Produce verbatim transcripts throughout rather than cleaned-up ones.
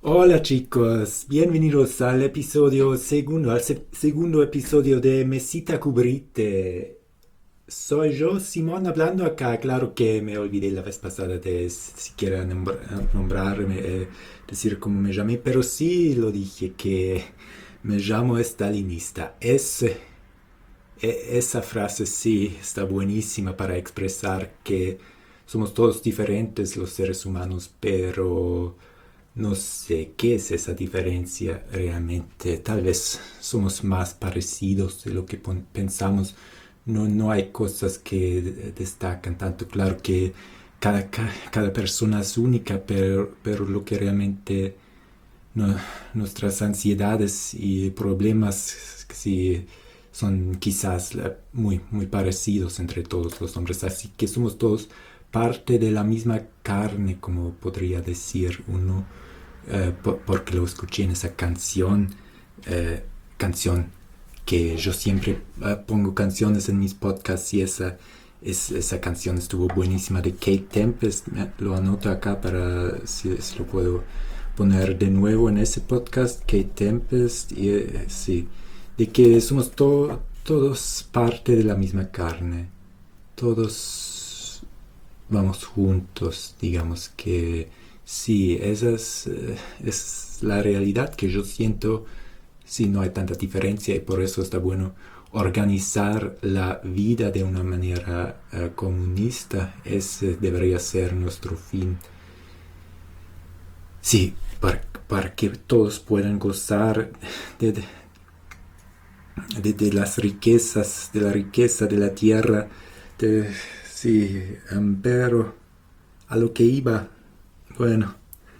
Hola chicos, bienvenidos al episodio segundo, al se- segundo episodio de Mesita Cubrite. Soy yo, Simón, hablando acá. Claro que me olvidé la vez pasada de siquiera nombr- nombrarme, eh, decir cómo me llamé, pero sí lo dije que me llamo estalinista. Es, e- esa frase sí está buenísima para expresar que somos todos diferentes los seres humanos, pero no sé qué es esa diferencia realmente. Tal vez somos más parecidos de lo que pon- pensamos. No, no hay cosas que de- destacan tanto. Claro que cada, ca- cada persona es única, pero, pero lo que realmente no- nuestras ansiedades y problemas sí son quizás la- muy, muy parecidos entre todos los hombres. Así que somos todos parte de la misma carne, como podría decir uno, eh, po- porque lo escuché en esa canción, eh, canción que yo siempre eh, pongo canciones en mis podcasts y esa, es, esa canción estuvo buenísima de Kate Tempest. Me- lo anoto acá para si, si lo puedo poner de nuevo en ese podcast. Kate Tempest, y eh, sí, de que somos to- todos parte de la misma carne, todos vamos juntos, digamos que sí, esa es, eh, es la realidad que yo siento. Sí, no hay tanta diferencia y por eso está bueno organizar la vida de una manera eh, comunista. Ese debería ser nuestro fin. Sí, para, para que todos puedan gozar de, de, de, de las riquezas, de la riqueza de la tierra. De, sí, um, pero a lo que iba, bueno,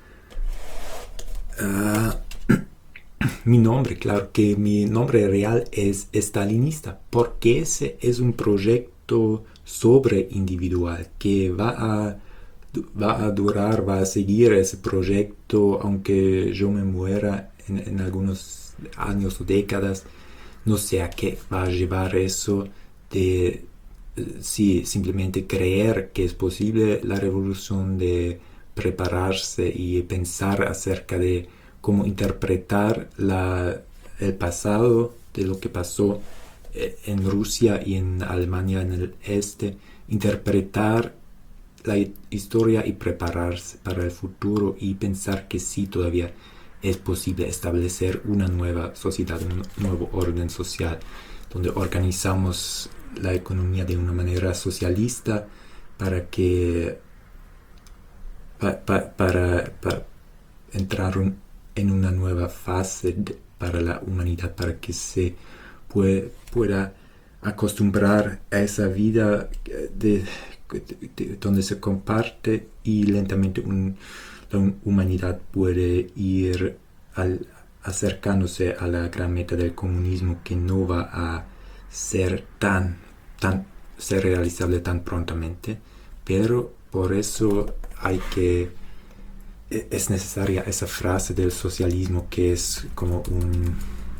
uh, mi nombre, claro que mi nombre real es estalinista, porque ese es un proyecto sobre individual que va a, va a durar, va a seguir ese proyecto, aunque yo me muera en, en algunos años o décadas. No sé a qué va a llevar eso de eh, sí, simplemente creer que es posible la revolución, de prepararse y pensar acerca de cómo interpretar la, el pasado de lo que pasó eh, en Rusia y en Alemania en el este, interpretar la historia y prepararse para el futuro y pensar que sí todavía es posible establecer una nueva sociedad, un nuevo orden social, donde organizamos la economía de una manera socialista para que pa, pa, para, para, entrar un, en una nueva fase de, para la humanidad, para que se puede, pueda acostumbrar a esa vida de, de, de, donde se comparte y lentamente un, la humanidad puede ir al, acercándose a la gran meta del comunismo, que no va a ser tan, tan ser realizable tan prontamente, pero por eso hay que es necesaria esa frase del socialismo que es como un,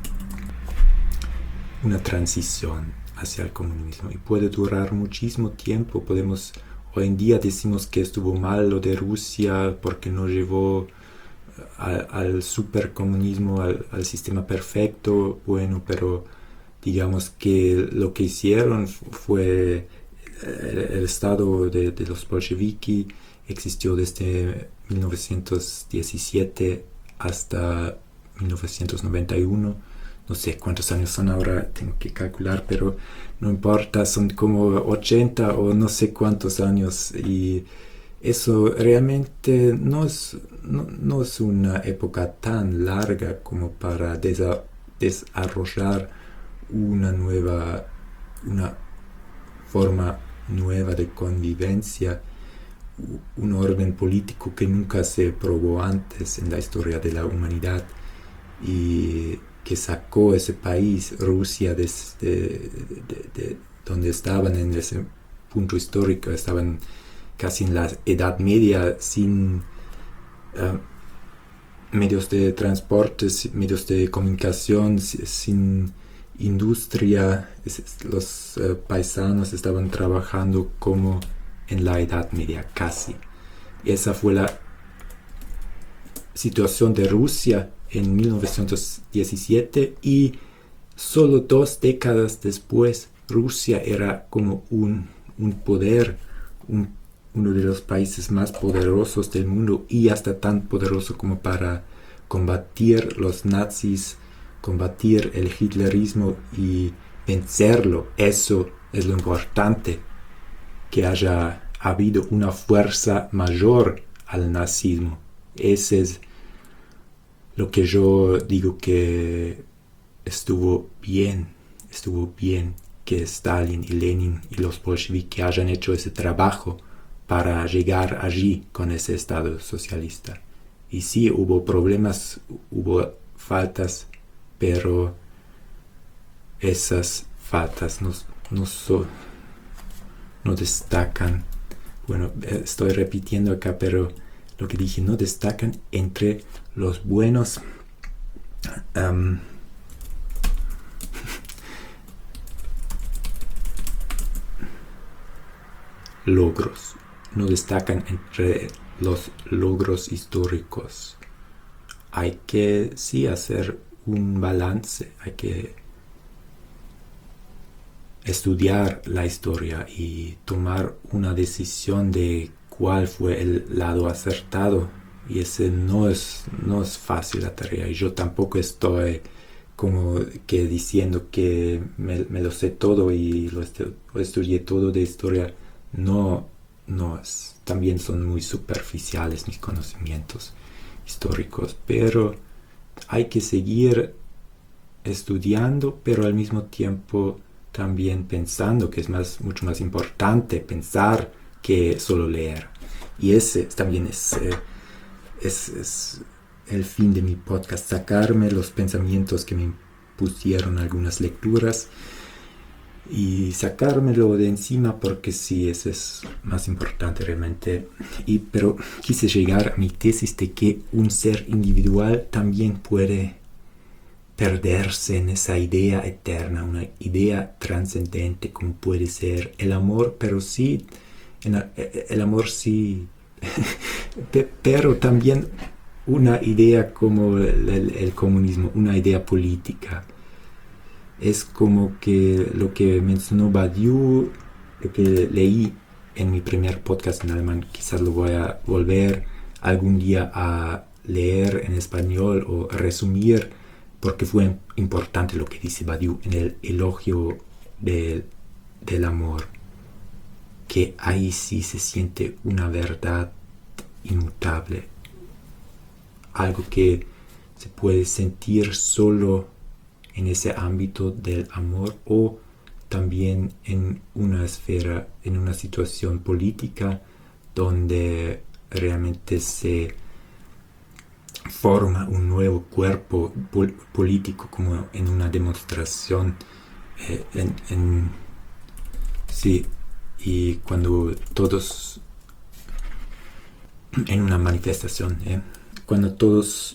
una transición hacia el comunismo y puede durar muchísimo tiempo. Podemos, hoy en día decimos que estuvo mal lo de Rusia porque no llevó al, al supercomunismo, al, al sistema perfecto, bueno, pero digamos que lo que hicieron fue el, el estado de, de los bolcheviques existió desde mil novecientos diecisiete hasta mil novecientos noventa y uno. No sé cuántos años son ahora, tengo que calcular, pero no importa, son como ochenta o no sé cuántos años y eso realmente no es, no, no es una época tan larga como para desa- desarrollar una nueva, una forma nueva de convivencia, un orden político que nunca se probó antes en la historia de la humanidad y que sacó ese país, Rusia, desde de, de, de donde estaban en ese punto histórico, estaban casi en la Edad Media sin uh, medios de transporte, medios de comunicación, sin industria. Los uh, paisanos estaban trabajando como en la Edad Media casi. Y esa fue la situación de Rusia en mil novecientos diecisiete y solo dos décadas después Rusia era como un, un poder, un, uno de los países más poderosos del mundo y hasta tan poderoso como para combatir los nazis, combatir el hitlerismo y vencerlo. Eso es lo importante, que haya habido una fuerza mayor al nazismo. Ese es lo que yo digo que estuvo bien, estuvo bien que Stalin y Lenin y los bolcheviques hayan hecho ese trabajo para llegar allí con ese Estado socialista. Y sí, hubo problemas, hubo faltas, pero esas faltas no, no, so, no destacan. Bueno, estoy repitiendo acá, pero lo que dije, no destacan entre los buenos um, logros, no destacan entre los logros históricos. Hay que sí hacer un balance, hay que estudiar la historia y tomar una decisión de cuál fue el lado acertado, y ese no es, no es fácil la tarea, y yo tampoco estoy como que diciendo que me, me lo sé todo y lo, estu lo estudié todo de historia. No, no es, también son muy superficiales mis conocimientos históricos, pero hay que seguir estudiando, pero al mismo tiempo también pensando, que es más, mucho más importante pensar que solo leer. Y ese también es, eh, es, es el fin de mi podcast, sacarme los pensamientos que me impusieron algunas lecturas y sacármelo de encima, porque sí, eso es más importante realmente. Y, pero quise llegar a mi tesis de que un ser individual también puede perderse en esa idea eterna, una idea trascendente como puede ser el amor, pero sí, el amor sí, pero también una idea como el, el, el comunismo, una idea política. Es como que lo que mencionó Badiou, lo que leí en mi primer podcast en alemán, quizás lo voy a volver algún día a leer en español o resumir, porque fue importante lo que dice Badiou en el elogio de, del amor, que ahí sí se siente una verdad inmutable, algo que se puede sentir solo en ese ámbito del amor o también en una esfera, en una situación política donde realmente se forma un nuevo cuerpo pol- político, como en una demostración, eh, en, en, sí, y cuando todos, en una manifestación, eh, cuando todos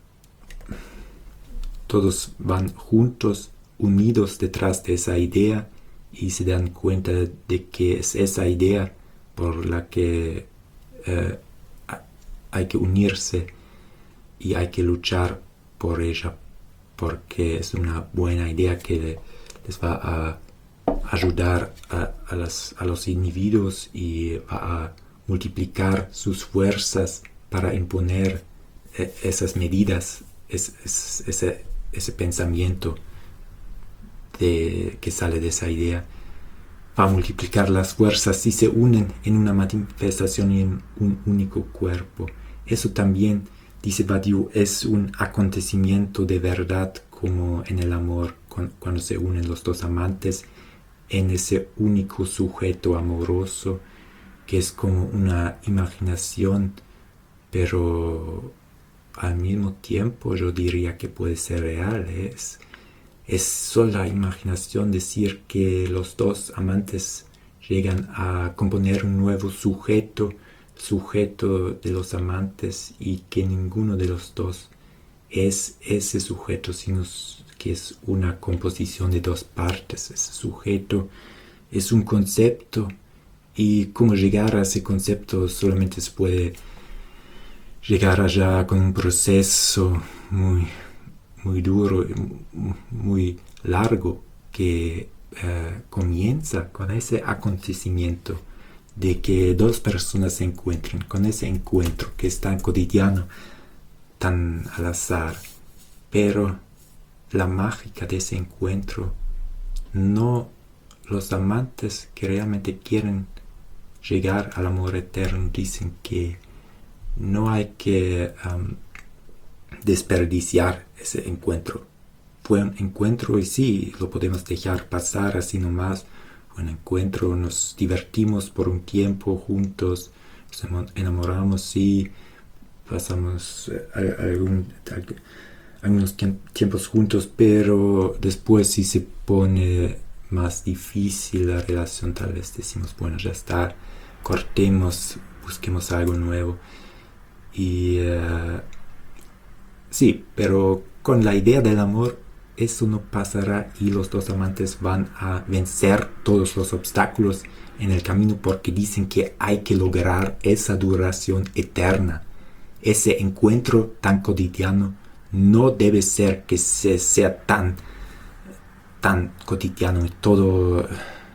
todos van juntos, unidos detrás de esa idea, y se dan cuenta de que es esa idea por la que eh, hay que unirse y hay que luchar por ella, porque es una buena idea que les va a ayudar a, a, las, a los individuos y va a multiplicar sus fuerzas para imponer eh, esas medidas, es, es, ese, ese pensamiento de, que sale de esa idea. Va a multiplicar las fuerzas si se unen en una manifestación y en un único cuerpo. Eso también, dice Badiou, es un acontecimiento de verdad, como en el amor, cuando se unen los dos amantes en ese único sujeto amoroso, que es como una imaginación, pero al mismo tiempo yo diría que puede ser real. Es, es sola imaginación decir que los dos amantes llegan a componer un nuevo sujeto, sujeto de los amantes, y que ninguno de los dos es ese sujeto, sino que es una composición de dos partes. Ese sujeto es un concepto, y cómo llegar a ese concepto solamente se puede llegar allá con un proceso muy, muy duro, muy largo, que uh, comienza con ese acontecimiento de que dos personas se encuentren, con ese encuentro que es tan cotidiano, tan al azar, pero la mágica de ese encuentro, no los amantes que realmente quieren llegar al amor eterno dicen que no hay que um, desperdiciar ese encuentro. Fue un encuentro y sí, lo podemos dejar pasar así nomás. Fue un encuentro, nos divertimos por un tiempo juntos, nos enamoramos, sí, pasamos eh, algún, algún, algunos tiempos juntos, pero después sí se pone más difícil la relación. Tal vez decimos, bueno, ya está, cortemos, busquemos algo nuevo. Y uh, sí, pero con la idea del amor eso no pasará y los dos amantes van a vencer todos los obstáculos en el camino, porque dicen que hay que lograr esa duración eterna. Ese encuentro tan cotidiano no debe ser que se sea tan, tan cotidiano y todo,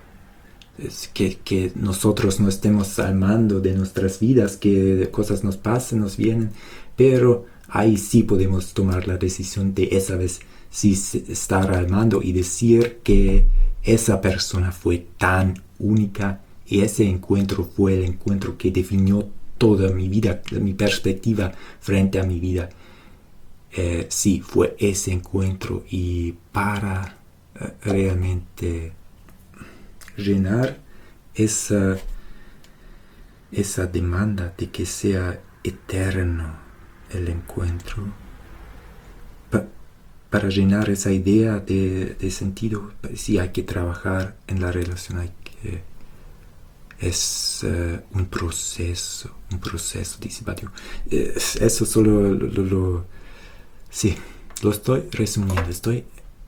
es que, que nosotros no estemos al mando de nuestras vidas, que cosas nos pasen, nos vienen, pero ahí sí podemos tomar la decisión de esa vez sí estar al mando y decir que esa persona fue tan única y ese encuentro fue el encuentro que definió toda mi vida, mi perspectiva frente a mi vida. Eh, sí, fue ese encuentro, y para eh, realmente llenar esa, esa demanda de que sea eterno el encuentro, pa, para llenar esa idea de, de sentido, sí hay que trabajar en la relación, hay que, es uh, un proceso, un proceso, dice Badiou. Eh, eso solo lo, lo, lo, sí, lo estoy resumiendo, estoy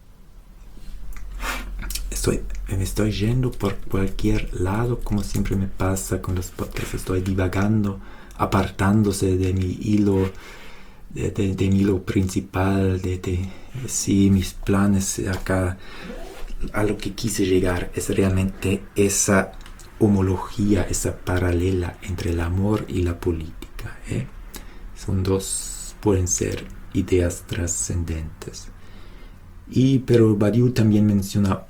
Estoy, me estoy yendo por cualquier lado, como siempre me pasa con los podcasts. Estoy divagando, apartándose de mi hilo, de, de, de mi hilo principal, de, de sí, mis planes acá. A lo que quise llegar es realmente esa homología, esa paralela entre el amor y la política, ¿eh? Son dos, pueden ser ideas trascendentes. Y, pero Badiou también menciona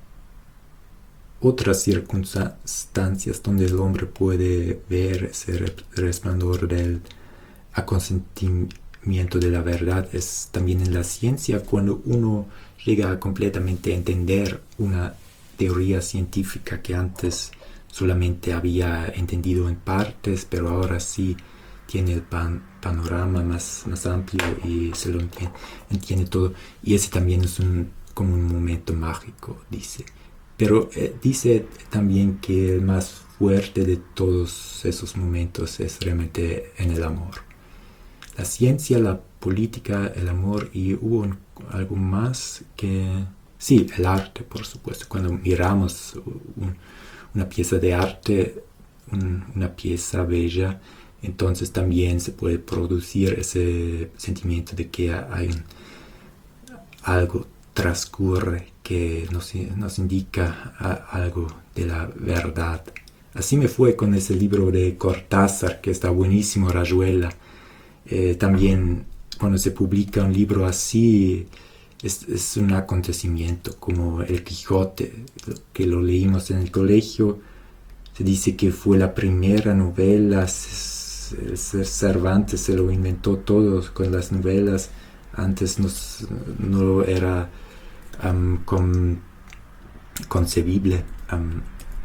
otras circunstancias donde el hombre puede ver ese resplandor del acontecimiento de la verdad. Es también en la ciencia, cuando uno llega a completamente entender una teoría científica que antes solamente había entendido en partes, pero ahora sí tiene el pan, panorama más, más amplio y se lo entiende, entiende todo. Y ese también es un, como un momento mágico, dice. Pero eh, dice también que el más fuerte de todos esos momentos es realmente en el amor. La ciencia, la política, el amor, y hubo un, algo más que... Sí, el arte, por supuesto. Cuando miramos un, una pieza de arte, un, una pieza bella, entonces también se puede producir ese sentimiento de que hay un, algo transcurre que nos, nos indica a, algo de la verdad. Así me fue con ese libro de Cortázar, que está buenísimo, Rayuela. Eh, también cuando se publica un libro así, es, es un acontecimiento, como El Quijote, que lo leímos en el colegio. Se dice que fue la primera novela, Cervantes se lo inventó todo con las novelas. Antes nos, no era um, con, concebible um,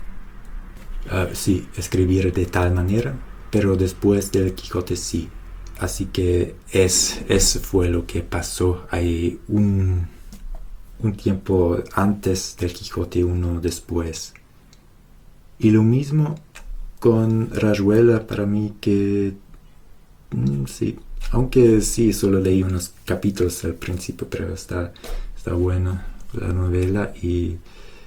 uh, sí, escribir de tal manera, pero después del Quijote sí. Así que es, eso fue lo que pasó. Hay un, un tiempo antes del Quijote y uno después. Y lo mismo con Rayuela para mí, que mm, sí, aunque sí, solo leí unos capítulos al principio, pero está, está bueno la novela. Y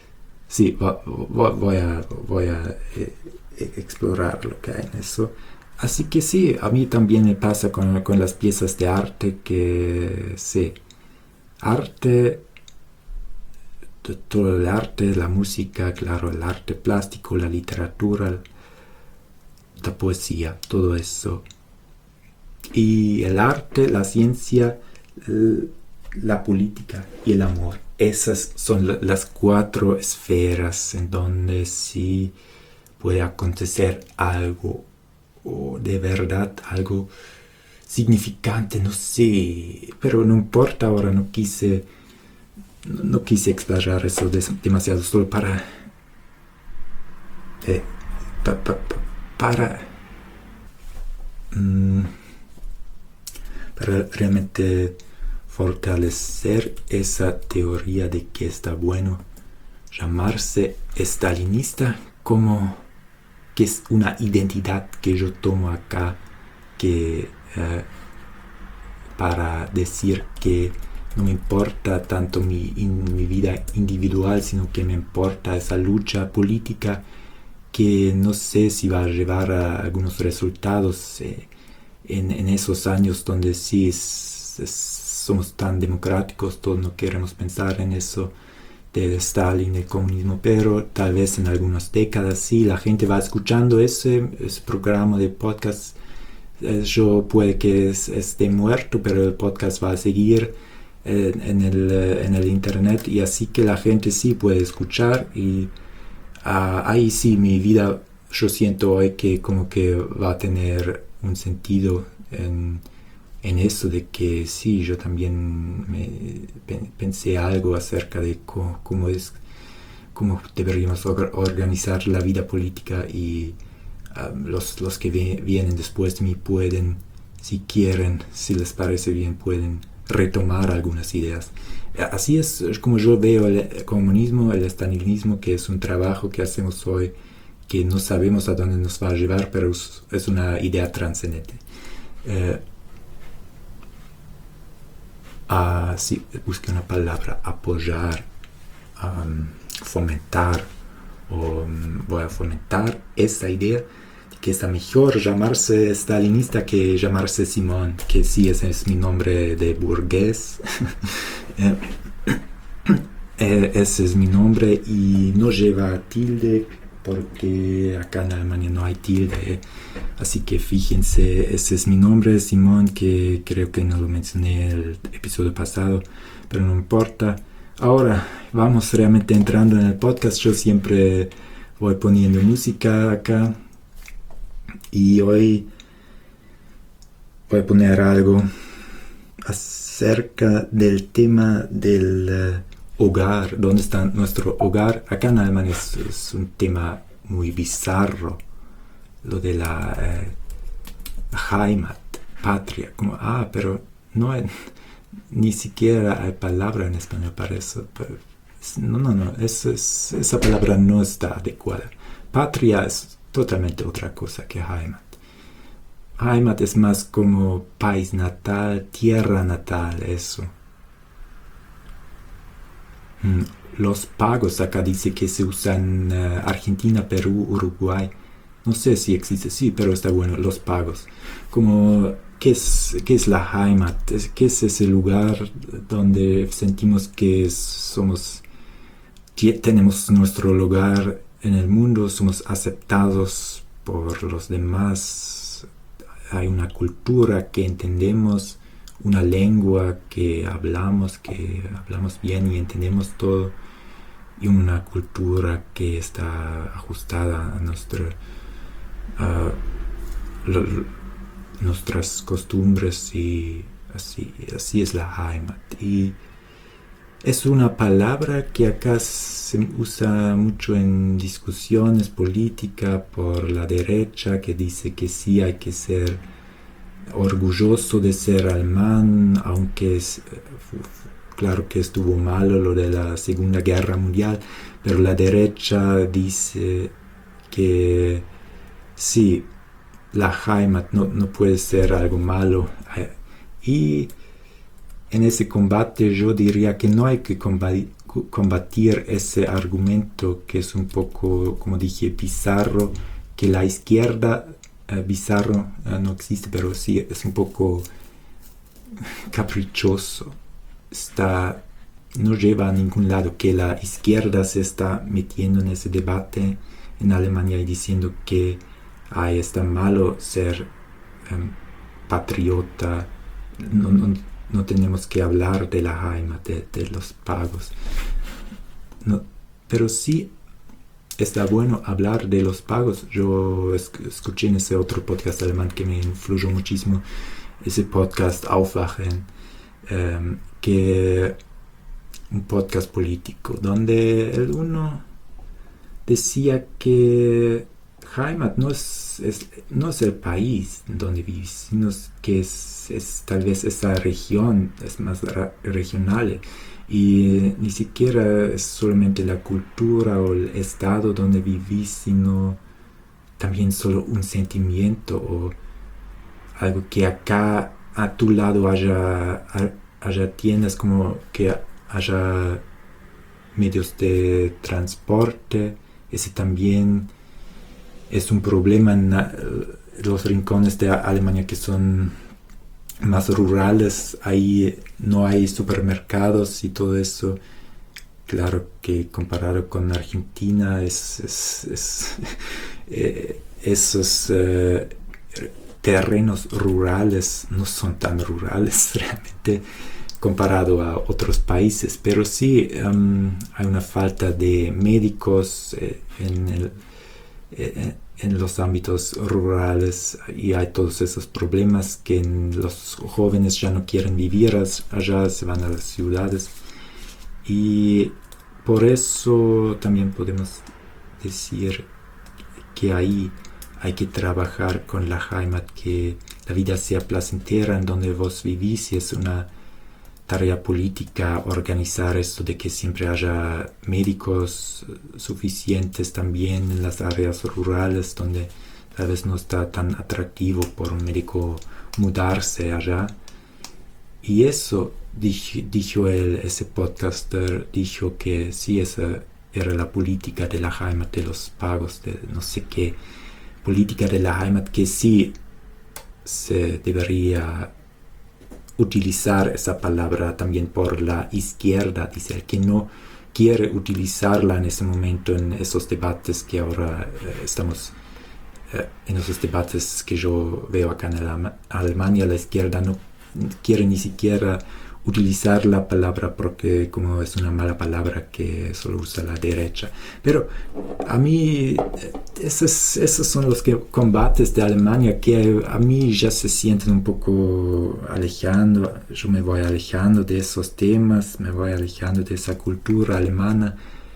sí, voy a, voy a eh, explorar lo que hay en eso. Así que sí, a mí también me pasa con, con las piezas de arte que sí, arte, t- todo el arte, la música, claro, el arte plástico, la literatura, la poesía, todo eso. Y el arte, la ciencia, l- la política y el amor. Esas son la- las cuatro esferas en donde sí puede acontecer algo, o de verdad algo significante, no sé, pero no importa ahora, no quise, no, no quise explayar eso des- demasiado, solo para, eh, pa- pa- pa- para, mm, para realmente fortalecer esa teoría de que está bueno llamarse stalinista, como que es una identidad que yo tomo acá, que eh, para decir que no me importa tanto mi, in, mi vida individual, sino que me importa esa lucha política que no sé si va a llevar a algunos resultados eh, en, en esos años donde sí es, es, somos tan democráticos, todos no queremos pensar en eso de Stalin, del comunismo, pero tal vez en algunas décadas sí, la gente va escuchando ese, ese programa de podcast. Eh, yo puede que es, esté muerto, pero el podcast va a seguir eh, en, el, eh, en el internet, y así que la gente sí puede escuchar, y uh, ahí sí mi vida, yo siento hoy que como que va a tener un sentido en, en eso de que sí, yo también me, pensé algo acerca de cómo, cómo es, cómo deberíamos or- organizar la vida política, y um, los, los que ve, vienen después de mí pueden, si quieren, si les parece bien, pueden retomar algunas ideas. Así es como yo veo el comunismo, el estalinismo, que es un trabajo que hacemos hoy, que no sabemos a dónde nos va a llevar, pero es, es una idea trascendente. Eh, a, sí, busqué una palabra, apoyar, um, fomentar, o um, voy a fomentar esa idea de que está mejor llamarse stalinista que llamarse Simón, que sí, ese es mi nombre de burgués. eh, eh, ese es mi nombre y no lleva tilde, porque acá en Alemania no hay tilde, así que fíjense, ese es mi nombre, Simón, que creo que no lo mencioné en el episodio pasado, pero no importa. Ahora vamos realmente entrando en el podcast. Yo siempre voy poniendo música acá, y hoy voy a poner algo acerca del tema del uh, hogar, dónde está nuestro hogar. Acá en Alemania es, es un tema muy bizarro, lo de la eh, Heimat, patria, como, ah, pero no hay, ni siquiera hay palabra en español para eso. Pero, no, no, no, eso es, esa palabra no está adecuada. Patria es totalmente otra cosa que Heimat. Heimat es más como país natal, tierra natal, eso. Mm, Los pagos acá dice que se usan en uh, Argentina, Perú, Uruguay. No sé si existe, sí, pero está bueno, los pagos. Como, ¿qué es, qué es la Heimat? ¿Qué es ese lugar donde sentimos que somos, que tenemos nuestro lugar en el mundo, somos aceptados por los demás? Hay una cultura que entendemos, una lengua que hablamos, que hablamos bien y entendemos todo, y una cultura que está ajustada a nuestra, a lo, nuestras costumbres, y así, así es la Heimat. Y es una palabra que acá se usa mucho en discusiones políticas por la derecha, que dice que sí hay que ser orgulloso de ser alemán, aunque es claro que estuvo malo lo de la Segunda Guerra Mundial, pero la derecha dice que sí, la Heimat no, no puede ser algo malo. Y en ese combate yo diría que no hay que combatir ese argumento, que es un poco, como dije, bizarro, que la izquierda uh, bizarro, uh, no existe, pero sí es un poco caprichoso. Está, no lleva a ningún lado, que la izquierda se está metiendo en ese debate en Alemania y diciendo que ay, está malo ser um, patriota, no, no, no tenemos que hablar de la Heimat, de, de los pagos. No, pero sí está bueno hablar de los pagos. Yo escuché en ese otro podcast alemán que me influyó muchísimo, ese podcast Aufwachen, um, que un podcast político, donde el uno decía que Heimat no es, es, no es el país donde vives, sino que es, es tal vez esa región, es más ra- regional, y ni siquiera es solamente la cultura o el estado donde vivís, sino también solo un sentimiento o algo que acá a tu lado haya, haya tiendas, como que haya medios de transporte. Ese también es un problema en uh, los rincones de Alemania que son más rurales. Ahí no hay supermercados y todo eso. Claro que comparado con Argentina, es, es, es eh, esos eh, terrenos rurales no son tan rurales realmente comparado a otros países, pero sí um, hay una falta de médicos eh, en, el, eh, en los ámbitos rurales, y hay todos esos problemas que los jóvenes ya no quieren vivir allá, se van a las ciudades, y por eso también podemos decir que ahí hay que trabajar con la Heimat, que la vida sea placentera en donde vos vivís, y es una tarea política organizar esto de que siempre haya médicos suficientes también en las áreas rurales donde tal vez no está tan atractivo por un médico mudarse allá. Y eso dijo, dijo él, ese podcaster, dijo que sí, esa era la política de la Heimat, de los pagos, de no sé qué política de la Heimat, que sí se debería utilizar esa palabra también por la izquierda. Dice el que no quiere utilizarla en ese momento en esos debates que ahora eh, estamos eh, en esos debates que yo veo acá en la, Alemania. La izquierda no quiere ni siquiera utilizar la palabra porque como es una mala palabra que solo usa la derecha. Pero a mí esos, esos son los que, combates de Alemania que a mí ya se sienten un poco alejando. Yo me voy alejando de esos temas, me voy alejando de esa cultura alemana,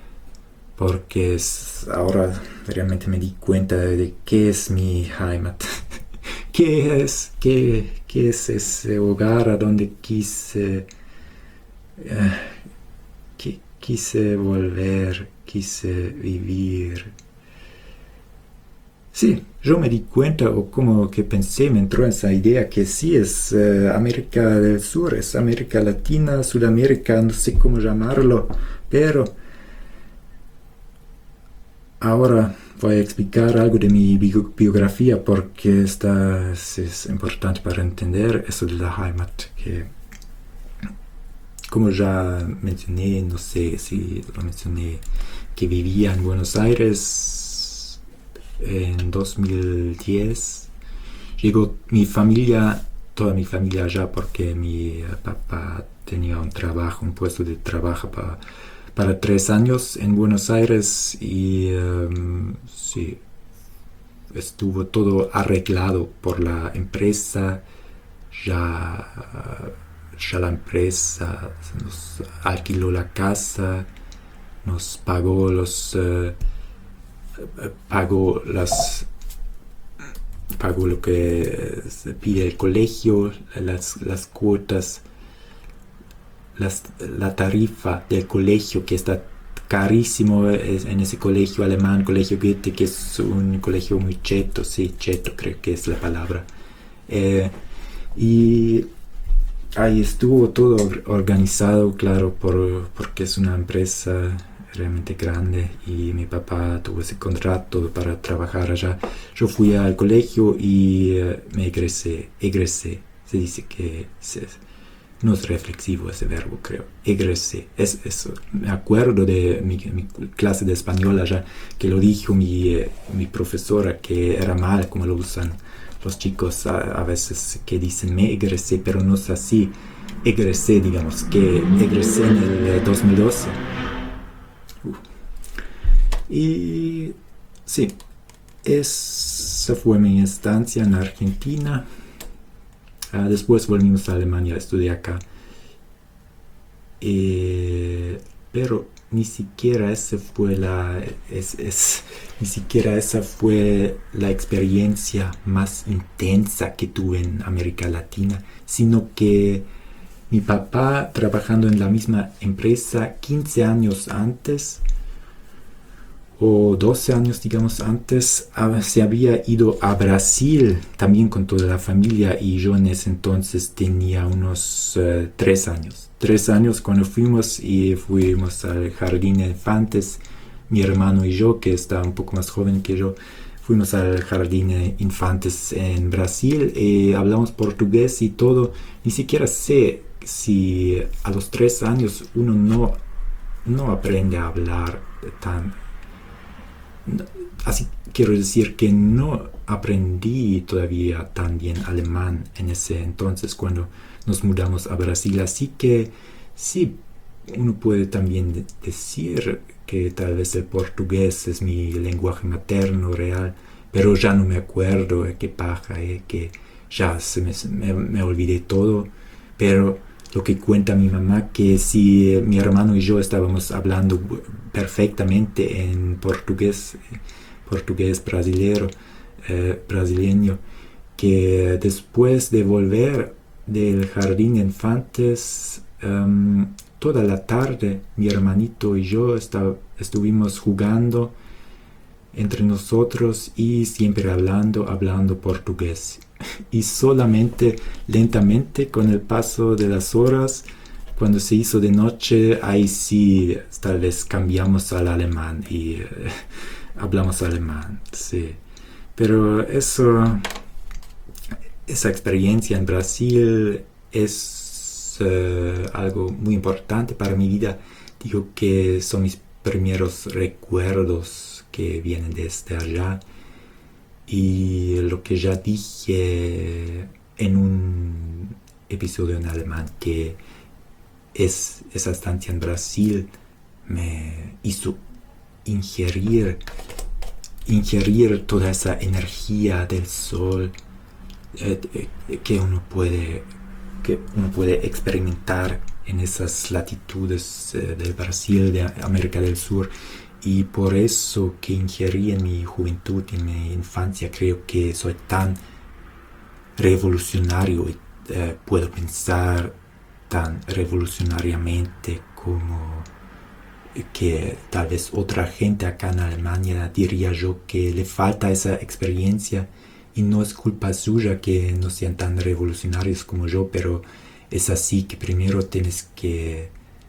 porque es, ahora realmente me di cuenta de qué es mi Heimat. ¿Qué es, qué, qué es ese hogar a donde quise, eh, que, quise volver, quise vivir? Sí, yo me di cuenta, o como que pensé, me entró esa idea que sí es eh, América del Sur, es América Latina, Sudamérica, no sé cómo llamarlo, pero ahora voy a explicar algo de mi biografía porque esta es, es importante para entender eso de la Heimat, que como ya mencioné, no sé si lo mencioné, que vivía en Buenos Aires en dos mil diez. Llegó mi familia, toda mi familia allá porque mi papá tenía un trabajo, un puesto de trabajo para para tres años en Buenos Aires, y um, sí, estuvo todo arreglado por la empresa. Ya, ya la empresa nos alquiló la casa, nos pagó los uh, pagó las pagó lo que se pide el colegio, las, las cuotas, Las, la tarifa del colegio, que está carísimo en ese colegio alemán, colegio Goethe, que es un colegio muy cheto, sí, cheto creo que es la palabra. Eh, y ahí estuvo todo organizado, claro, por, porque es una empresa realmente grande y mi papá tuvo ese contrato para trabajar allá. Yo fui al colegio y eh, me egresé, egresé, se dice que se, no es reflexivo ese verbo, creo, egresé, es eso. Me acuerdo de mi, mi clase de español allá, que lo dijo mi, eh, mi profesora, que era mal como lo usan los chicos a, a veces, que dicen me egresé, pero no es así. Egresé, digamos, que egresé en el eh, dos mil doce. Uh. Y sí, esa fue mi estancia en Argentina. Uh, después volvimos a Alemania a estudiar acá. Eh, pero ni siquiera esa fue la es, es, ni siquiera esa fue la experiencia más intensa que tuve en América Latina, sino que mi papá, trabajando en la misma empresa quince años antes, o doce años, digamos, antes, se había ido a Brasil también con toda la familia, y yo en ese entonces tenía unos uh, tres años. Tres años cuando fuimos y fuimos al jardín de infantes, mi hermano y yo, que está un poco más joven que yo, fuimos al jardín de infantes en Brasil y hablamos portugués y todo. Ni siquiera sé si a los tres años uno no, no aprende a hablar tan... Así quiero decir que no aprendí todavía tan bien alemán en ese entonces cuando nos mudamos a Brasil. Así que sí, uno puede también de- decir que tal vez el portugués es mi lenguaje materno real, pero ya no me acuerdo de qué paja, eh, que ya se me, me, me olvidé todo. Pero lo que cuenta mi mamá, que si mi hermano y yo estábamos hablando perfectamente en portugués, portugués brasilero, eh, brasileño, que después de volver del jardín de infantes, um, toda la tarde mi hermanito y yo está, estuvimos jugando entre nosotros y siempre hablando, hablando portugués. Y solamente lentamente con el paso de las horas, cuando se hizo de noche, ahí sí tal vez cambiamos al alemán y eh, hablamos alemán, sí. Pero eso, esa experiencia en Brasil es uh, algo muy importante para mi vida. Digo que son mis primeros recuerdos que vienen desde allá. Y lo que ya dije en un episodio en alemán, que es esa estancia en Brasil me hizo ingerir, ingerir toda esa energía del sol eh, eh, que uno puede, que uno puede experimentar en esas latitudes eh, del Brasil, de América del Sur. Y por eso que ingerí en mi juventud, en mi infancia, creo que soy tan revolucionario y eh, puedo pensar tan revolucionariamente como que tal vez otra gente acá en Alemania diría yo que le falta esa experiencia, y no es culpa suya que no sean tan revolucionarios como yo, pero es así que primero tienes que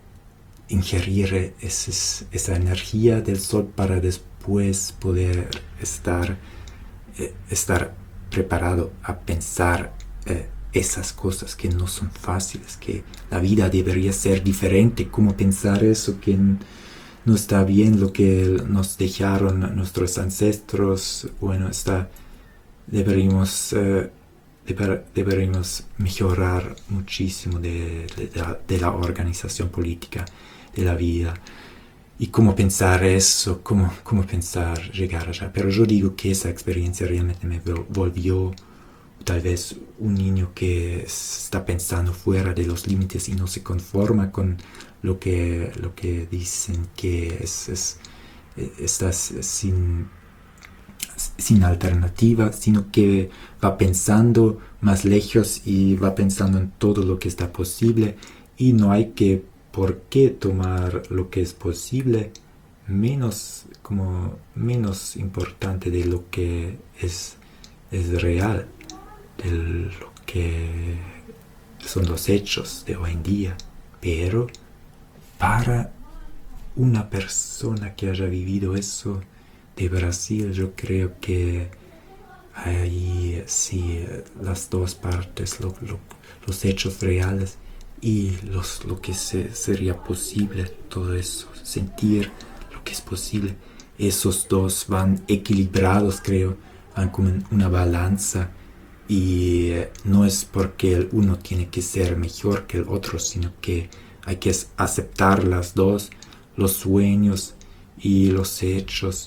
ingerir ese, esa energía del sol para después poder estar, eh, estar preparado a pensar eh, esas cosas que no son fáciles, que la vida debería ser diferente. Cómo pensar eso, que no está bien lo que nos dejaron nuestros ancestros. Bueno, está, deberíamos, eh, deber, deberíamos mejorar muchísimo de, de, de, la, de la organización política de la vida. Y cómo pensar eso, cómo, cómo pensar llegar allá. Pero yo digo que esa experiencia realmente me volvió tal vez un niño que está pensando fuera de los límites y no se conforma con lo que, lo que dicen que es, es, estás sin, sin alternativa, sino que va pensando más lejos y va pensando en todo lo que está posible, y no hay que por qué tomar lo que es posible menos, como menos importante de lo que es, es real, de lo que son los hechos de hoy en día. Pero para una persona que haya vivido eso de Brasil, yo creo que ahí sí, las dos partes, lo, lo, los hechos reales y los, lo que se, sería posible, todo eso, sentir lo que es posible, esos dos van equilibrados, creo, van como en una balanza. Y eh, no es porque el uno tiene que ser mejor que el otro, sino que hay que aceptar las dos, los sueños y los hechos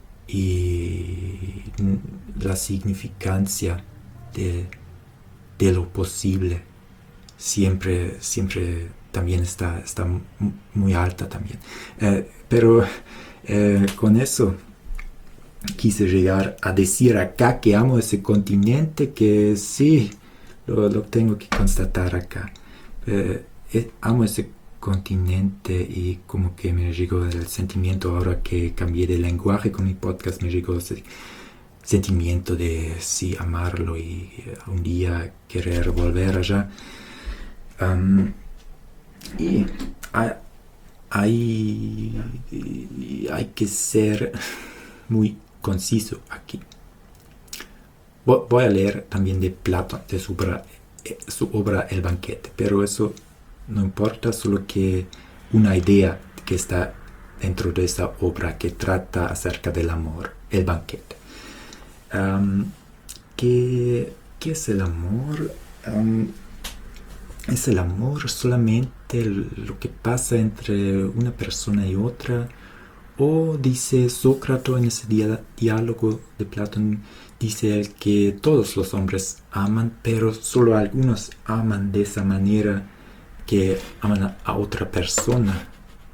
y la significancia de, de lo posible. Siempre, siempre también está, está muy alta también. Eh, pero eh, con eso quise llegar a decir acá que amo ese continente, que sí, lo, lo tengo que constatar acá. Eh, eh, amo ese continente y como que me llegó el sentimiento, ahora que cambié de lenguaje con mi podcast, me llegó ese sentimiento de sí, amarlo y uh, un día querer volver allá. Um, y hay, hay, hay que ser muy conciso aquí. Voy a leer también de Platón, de su obra, su obra El banquete, pero eso no importa, solo que una idea que está dentro de esa obra que trata acerca del amor, el banquete. Um, ¿qué, ¿Qué es el amor? Um, ¿Es el amor solamente lo que pasa entre una persona y otra? O dice Sócrates en ese diálogo de Platón, dice él que todos los hombres aman, pero solo algunos aman de esa manera, que aman a otra persona.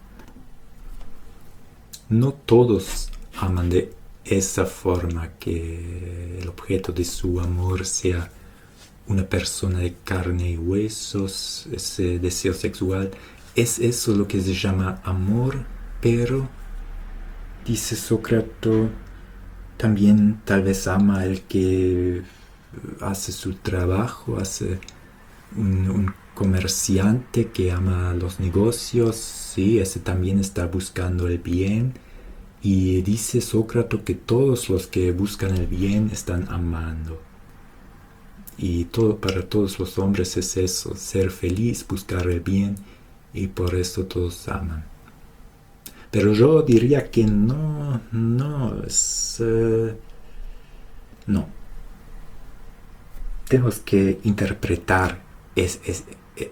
No todos aman de esa forma, que el objeto de su amor sea una persona de carne y huesos, ese deseo sexual. Es eso lo que se llama amor, pero dice Sócrates, también tal vez ama al que hace su trabajo, hace un, un comerciante que ama los negocios, sí, ese también está buscando el bien. Y dice Sócrates que todos los que buscan el bien están amando. Y todo, para todos los hombres es eso, ser feliz, buscar el bien, y por eso todos aman. Pero yo diría que no, no, es... Uh, no. Tenemos que interpretar es, es, es,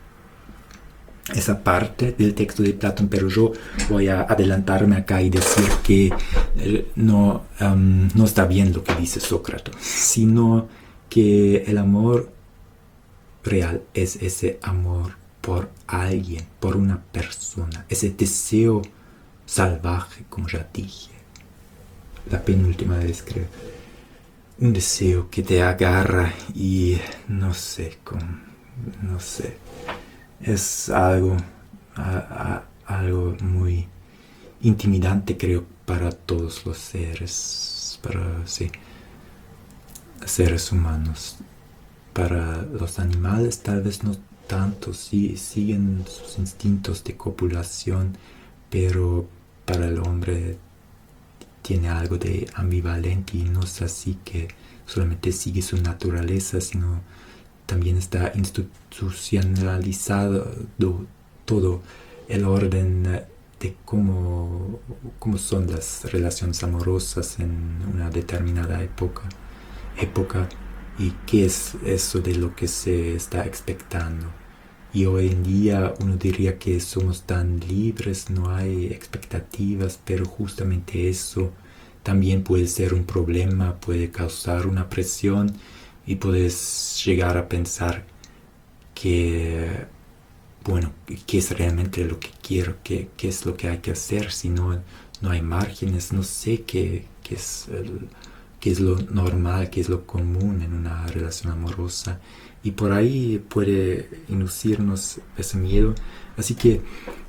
esa parte del texto de Platón, pero yo voy a adelantarme acá y decir que eh, no, um, no está bien lo que dice Sócrates, sino que el amor real es ese amor por alguien, por una persona, ese deseo salvaje, como ya dije la penúltima vez, creo, un deseo que te agarra y no sé, con, no sé, es algo, a, a, algo muy intimidante, creo, para todos los seres, para sí, seres humanos. Para los animales tal vez no tanto, sí, siguen sus instintos de copulación, pero para el hombre tiene algo de ambivalente y no es así que solamente sigue su naturaleza, sino también está institucionalizado todo el orden de cómo, cómo son las relaciones amorosas en una determinada época, época y qué es eso de lo que se está expectando. Y hoy en día uno diría que somos tan libres, no hay expectativas, pero justamente eso también puede ser un problema, puede causar una presión y puedes llegar a pensar que, bueno, qué es realmente lo que quiero, qué, qué es lo que hay que hacer, si no, no hay márgenes, no sé qué, qué es el, qué es lo normal, qué es lo común en una relación amorosa. Y por ahí puede inducirnos ese miedo. Así que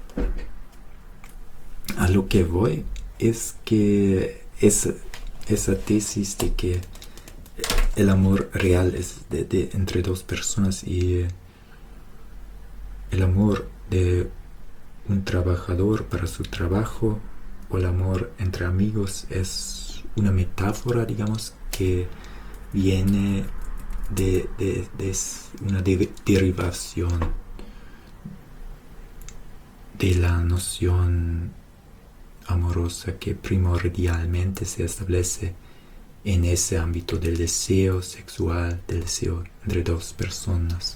a lo que voy es que esa, esa tesis de que el amor real es de, de entre dos personas y el amor de un trabajador para su trabajo, o el amor entre amigos, es una metáfora, digamos, que viene de, de, de una de, derivación de la noción amorosa que primordialmente se establece en ese ámbito del deseo sexual, del deseo entre dos personas.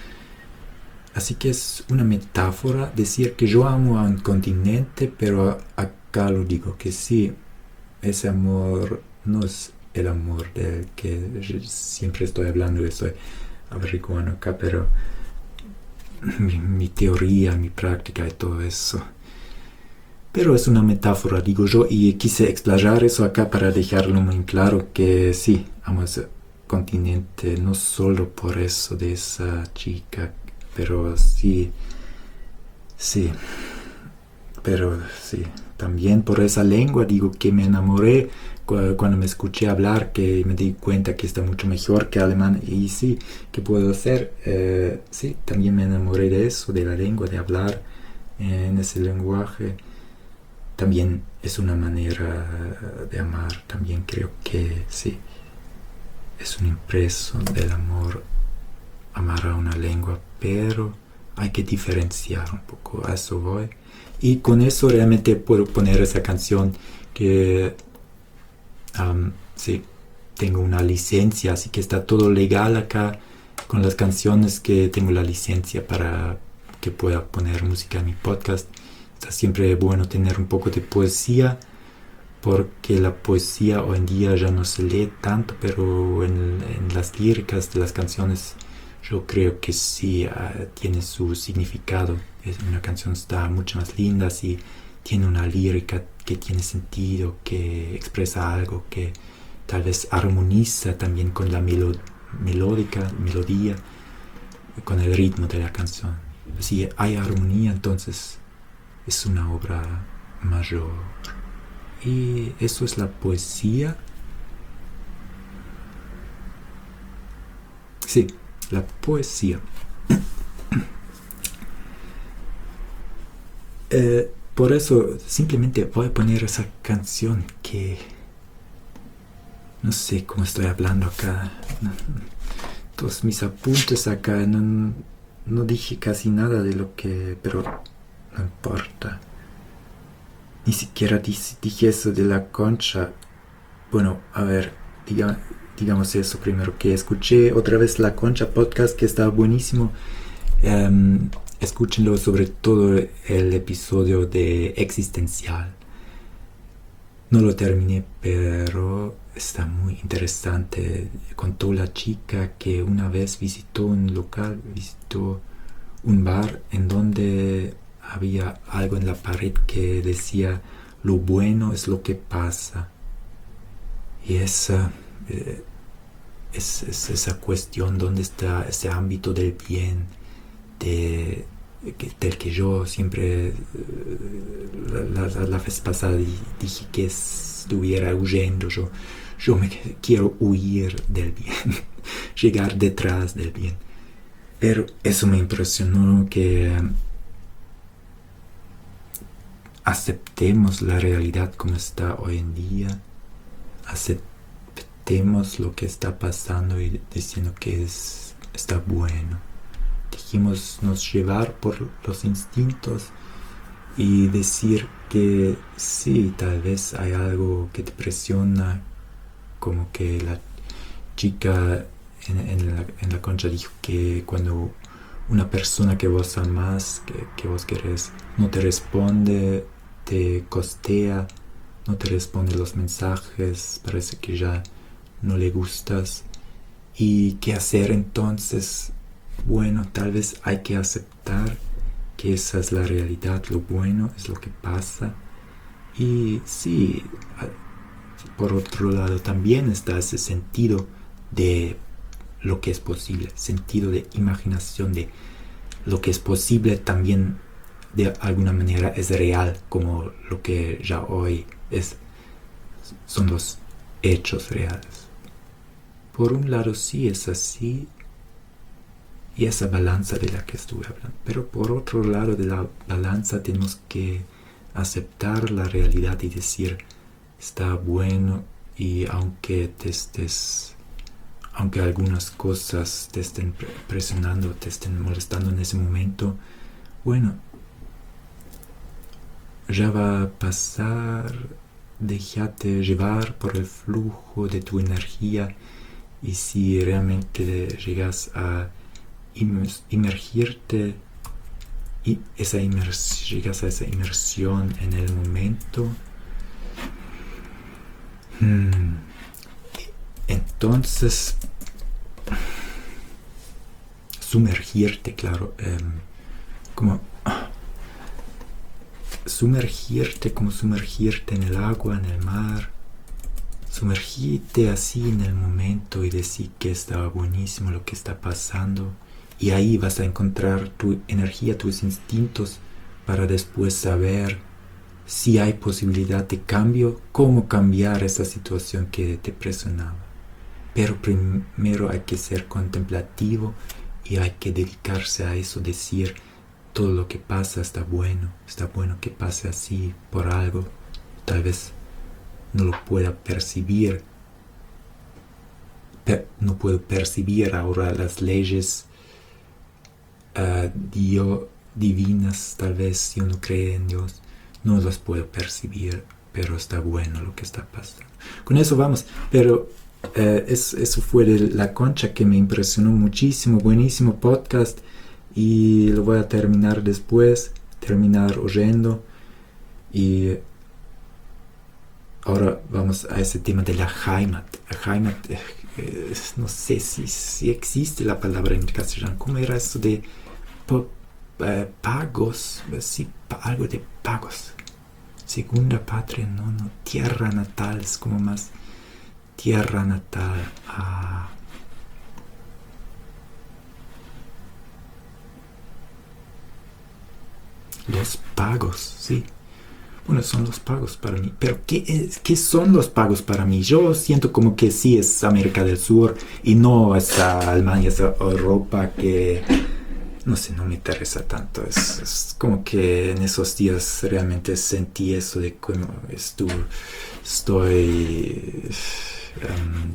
Así que es una metáfora decir que yo amo a un continente, pero acá lo digo que sí, ese amor no es el amor del que yo siempre estoy hablando, que estoy averiguando acá, pero mi, mi teoría, mi práctica y todo eso. Pero es una metáfora, digo yo, y quise explayar eso acá para dejarlo muy claro que sí, amo ese continente, no solo por eso de esa chica, pero sí, sí, pero sí, también por esa lengua, digo que me enamoré cu- cuando me escuché hablar, que me di cuenta que está mucho mejor que alemán, y sí, ¿qué puedo hacer? Eh, sí, también me enamoré de eso, de la lengua, de hablar en ese lenguaje. También es una manera de amar, también creo que sí, es un impreso del amor amar a una lengua, pero hay que diferenciar un poco, a eso voy. Y con eso realmente puedo poner esa canción que, um, sí, tengo una licencia, así que está todo legal acá con las canciones, que tengo la licencia para que pueda poner música en mi podcast. Está siempre bueno tener un poco de poesía, porque la poesía hoy en día ya no se lee tanto, pero en, en las líricas de las canciones yo creo que sí uh, tiene su significado. Es, una canción está mucho más linda si tiene una lírica que tiene sentido, que expresa algo, que tal vez armoniza también con la melo- melódica, melodía, con el ritmo de la canción. Si hay armonía, entonces es una obra mayor. Y eso es la poesía. Sí, la poesía. eh, por eso simplemente voy a poner esa canción que... No sé cómo estoy hablando acá. Todos mis apuntes acá. No, no dije casi nada de lo que... Pero no importa. Ni siquiera dije eso de la concha. Bueno, a ver, diga, digamos eso primero, que escuché otra vez La Concha podcast, que estaba buenísimo. Um, escúchenlo, sobre todo el episodio de Existencial. No lo terminé, pero está muy interesante. Contó la chica que una vez visitó un local, visitó un bar en donde había algo en la pared que decía: lo bueno es lo que pasa. Y esa, eh, es, es esa cuestión, donde está ese ámbito del bien, de, que, del que yo siempre, eh, la, la, la vez pasada dije que estuviera huyendo. Yo, yo me quiero huir del bien, llegar detrás del bien. Pero eso me impresionó, que eh, aceptemos la realidad como está hoy en día, aceptemos lo que está pasando y diciendo que es, está bueno. Dejémonos llevar por los instintos y decir que sí, tal vez hay algo que te presiona, como que la chica en, en, la, en la concha dijo que cuando una persona que vos amás, que, que vos querés, no te responde, te costea, no te responde los mensajes, parece que ya no le gustas. ¿Y qué hacer entonces? Bueno, tal vez hay que aceptar que esa es la realidad, lo bueno es lo que pasa. Y sí, por otro lado también está ese sentido de lo que es posible, sentido de imaginación, de lo que es posible también de alguna manera es real, como lo que ya hoy es, son los hechos reales. Por un lado sí es así, y esa balanza de la que estuve hablando. Pero por otro lado de la balanza tenemos que aceptar la realidad y decir, está bueno, y aunque te estés, aunque algunas cosas te estén presionando, te estén molestando en ese momento, bueno, ya va a pasar. Déjate llevar por el flujo de tu energía, y si realmente llegas a inmergirte, y esa imers llegas a esa inmersión en el momento, hmm, entonces sumergirte, claro, eh, como sumergirte, como sumergirte en el agua, en el mar, sumergirte así en el momento y decir que está buenísimo lo que está pasando, y ahí vas a encontrar tu energía, tus instintos, para después saber si hay posibilidad de cambio, cómo cambiar esa situación que te presionaba. Pero primero hay que ser contemplativo y hay que dedicarse a eso, decir, todo lo que pasa está bueno, está bueno que pase así por algo. Tal vez no lo pueda percibir, per, no puedo percibir ahora las leyes uh, dio, divinas, tal vez si uno cree en Dios, no las puedo percibir, pero está bueno lo que está pasando. Con eso vamos, pero uh, es, eso fue de La Concha, que me impresionó muchísimo, buenísimo podcast. Y lo voy a terminar después, terminar oyendo. Y ahora vamos a ese tema de la Heimat. La Heimat, eh, eh, no sé si, si existe la palabra en castellano. ¿Cómo era eso de po, eh, pagos? Sí, pa, algo de pagos. Segunda patria, no, no. Tierra natal, es como más tierra natal. Ah. Los pagos, sí. Bueno, son los pagos para mí. Pero ¿qué, es, ¿qué son los pagos para mí? Yo siento como que sí es América del Sur y no esa Alemania, esa Europa que, no sé, no me interesa tanto. Es, es como que en esos días realmente sentí eso de que estu, estoy... Um,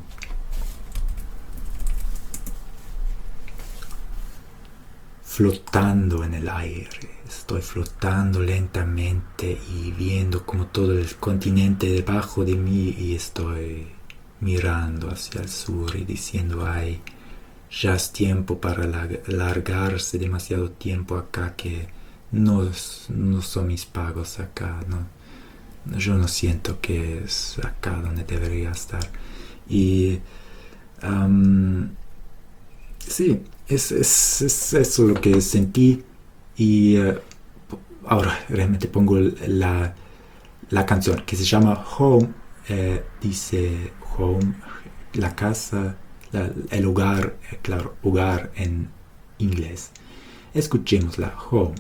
flotando en el aire. Estoy flotando lentamente y viendo como todo el continente debajo de mí, y estoy mirando hacia el sur y diciendo, ay, ya es tiempo para largarse, demasiado tiempo acá, que no, no son mis pagos acá, no, yo no siento que es acá donde debería estar. Y um, sí, es, es, es eso lo que sentí. Y uh, ahora realmente pongo la, la canción que se llama Home, eh, dice Home, la casa, la, el hogar, eh, claro, hogar en inglés. Escuchémosla, Home.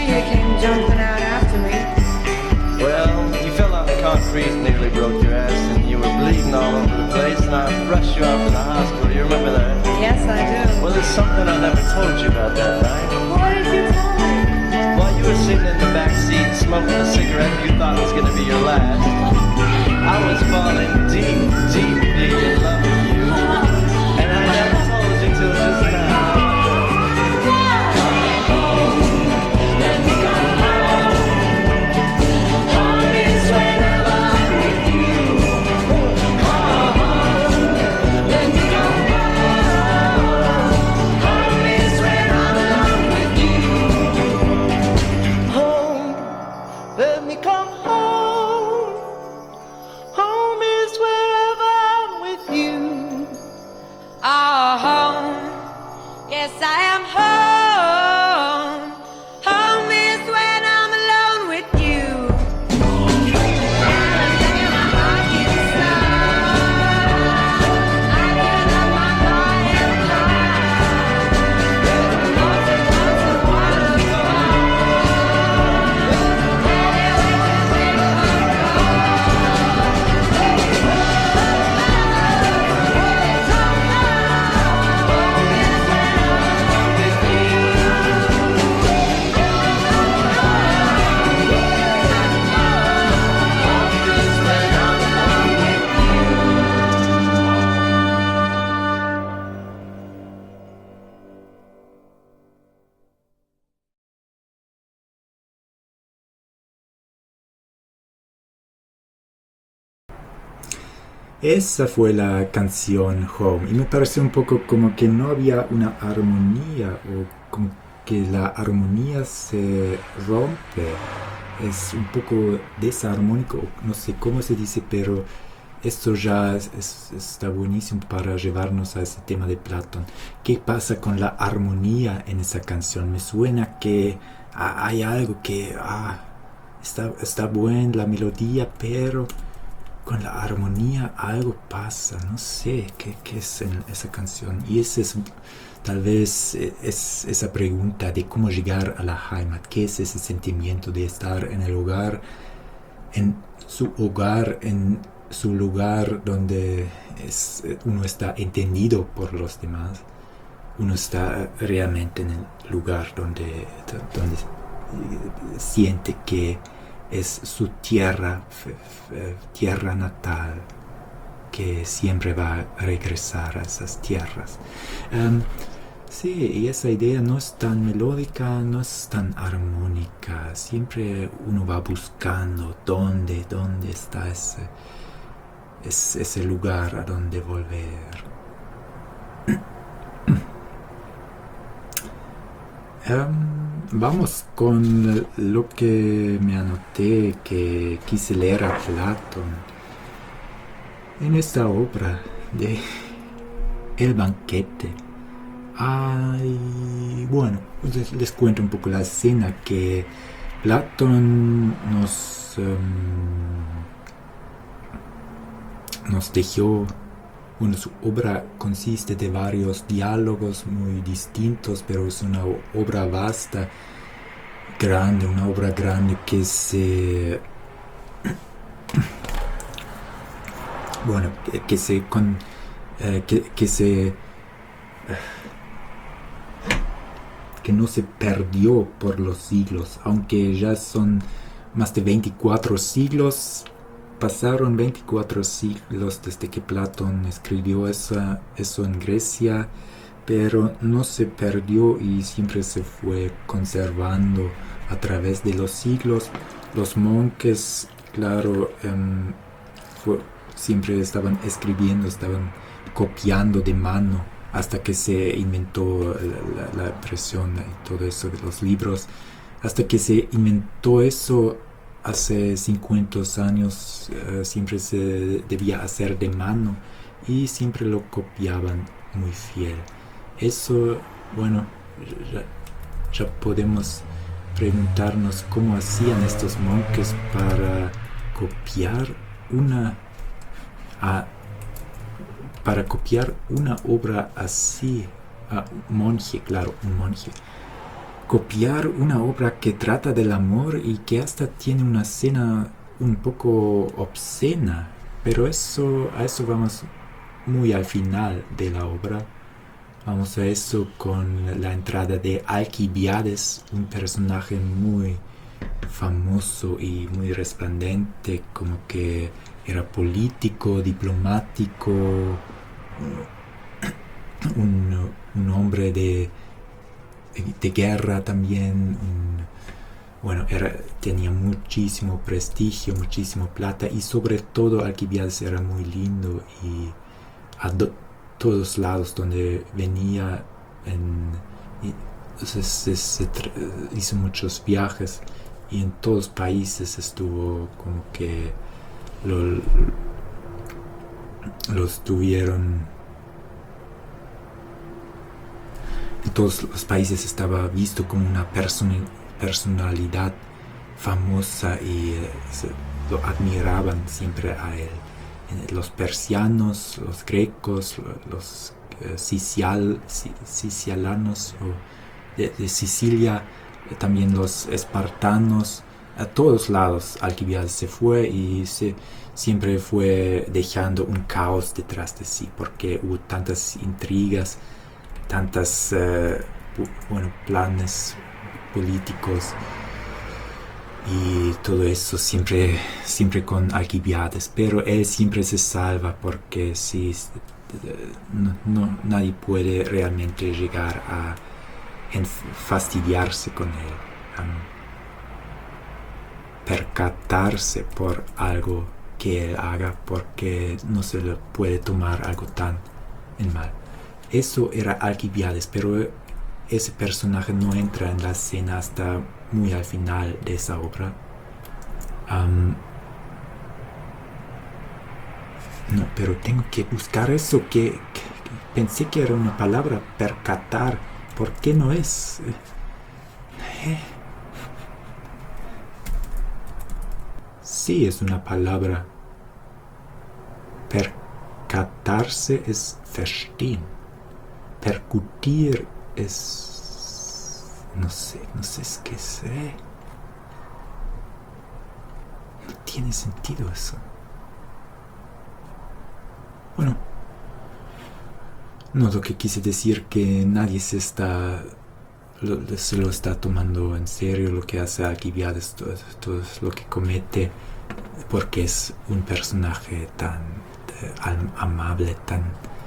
you came jumping out after me. Well, you fell on the concrete, nearly broke your ass, and you were bleeding all over the place, and I rushed you off to the hospital. You remember that? Yes, I do. Well, there's something I never told you about that night. What did you tell me? While you were sitting in the back seat smoking a cigarette you thought was going to be your last, I was falling deep, deeply in love with you, and I never told you till just now. Esa fue la canción Home y me pareció un poco como que no había una armonía o como que la armonía se rompe. Es un poco desarmónico, no sé cómo se dice, pero esto ya es, es, está buenísimo para llevarnos a ese tema de Platón. ¿Qué pasa con la armonía en esa canción? Me suena que ah, hay algo que ah, está, está buena la melodía, pero con la armonía algo pasa, no sé qué, qué es en esa canción. Y ese es tal vez es esa pregunta de cómo llegar a la Heimat, qué es ese sentimiento de estar en el hogar, en su hogar, en su lugar donde es, uno está entendido por los demás, uno está realmente en el lugar donde, donde siente que es su tierra, f- f- tierra natal, que siempre va a regresar a esas tierras. Um, sí, y esa idea no es tan melódica, no es tan armónica. Siempre uno va buscando dónde, dónde está ese, ese, ese lugar a donde volver. Um, vamos con lo que me anoté, que quise leer a Platón en esta obra de El banquete. Ay, bueno, les, les cuento un poco la escena que Platón nos, um, nos dejó. Bueno, su obra consiste de varios diálogos muy distintos, pero es una obra vasta, grande, una obra grande que se... bueno, que, que se... Con, eh, que, que se... que no se perdió por los siglos, aunque ya son más de veinticuatro siglos. Pasaron veinticuatro siglos desde que Platón escribió esa, eso en Grecia, pero no se perdió y siempre se fue conservando a través de los siglos. Los monjes, claro, um, fue, siempre estaban escribiendo, estaban copiando de mano hasta que se inventó la, la, la impresión y todo eso de los libros. Hasta que se inventó eso, hace cincuenta años, uh, siempre se debía hacer de mano y siempre lo copiaban muy fiel. Eso, bueno, ya, ya podemos preguntarnos cómo hacían estos monjes para copiar una a, para copiar una obra así. A un monje, claro, un monje. copiar una obra que trata del amor y que hasta tiene una escena un poco obscena, pero eso, a eso vamos muy al final de la obra. Vamos a eso con la entrada de Alcibiades, un personaje muy famoso y muy resplandente, como que era político, diplomático, un, un hombre de, de guerra también, un, bueno, era, tenía muchísimo prestigio, muchísimo plata, y sobre todo Alcibiades era muy lindo, y a do, todos lados donde venía, en, y, se, se, se tra, hizo muchos viajes, y en todos países estuvo como que lo, los tuvieron, en todos los países estaba visto como una persona, personalidad famosa, y eh, se, lo admiraban siempre a él. Los persianos, los grecos, los eh, sicial, sicilianos o de, de Sicilia, también los espartanos, a todos lados Alcibiades se fue, y se, siempre fue dejando un caos detrás de sí, porque hubo tantas intrigas, tantas uh, bueno, planes políticos, y todo eso siempre, siempre con Alcibiades, pero él siempre se salva, porque si no, no, nadie puede realmente llegar a fastidiarse con él, um, percatarse por algo que él haga, porque no se le puede tomar algo tan en mal. Eso era Alcibiades, pero ese personaje no entra en la escena hasta muy al final de esa obra. Um, no, pero tengo que buscar eso que, que, que pensé que era una palabra, percatar. ¿Por qué no es? ¿Eh? Sí, es una palabra. Percatarse es verstehen. Percutir es... No sé, no sé es qué sé. No tiene sentido eso. Bueno. No, lo que quise decir, que nadie se está lo, se lo está tomando en serio lo que hace Alcibiades, todo, todo lo que comete, porque es un personaje tan eh, amable, tan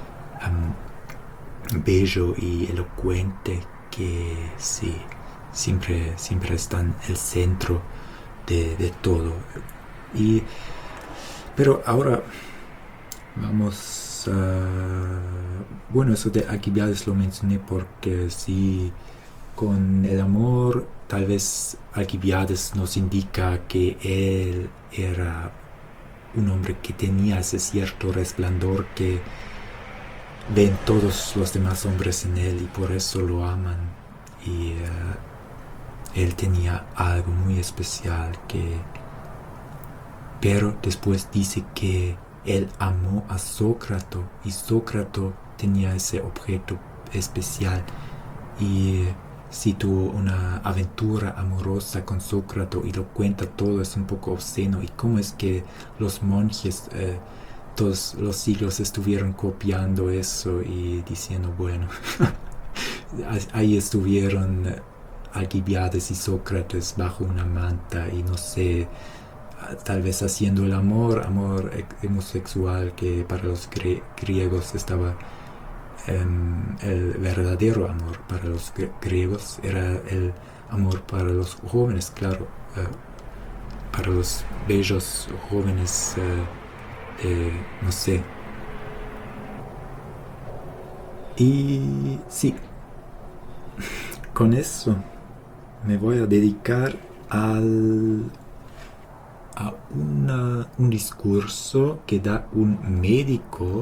um, bello y elocuente, que sí, siempre, siempre está en el centro de, de todo. Y, pero ahora vamos... Uh, bueno, eso de Alcibiades lo mencioné porque sí, con el amor, tal vez Alcibiades nos indica que él era un hombre que tenía ese cierto resplandor que ven todos los demás hombres en él, y por eso lo aman. Y uh, él tenía algo muy especial que... Pero después dice que él amó a Sócrates, y Sócrates tenía ese objeto especial, y si tuvo una aventura amorosa con Sócrates y lo cuenta todo, es un poco obsceno. Y cómo es que los monjes eh, todos los siglos estuvieron copiando eso y diciendo, bueno, ahí estuvieron Alcibiades y Sócrates bajo una manta, y no sé, tal vez haciendo el amor, amor homosexual, que para los grie- griegos estaba um, el verdadero amor. Para los gr- griegos era el amor para los jóvenes, claro, uh, para los bellos jóvenes, uh, eh, no sé. Y sí, con eso me voy a dedicar al... a una, un discurso que da un médico,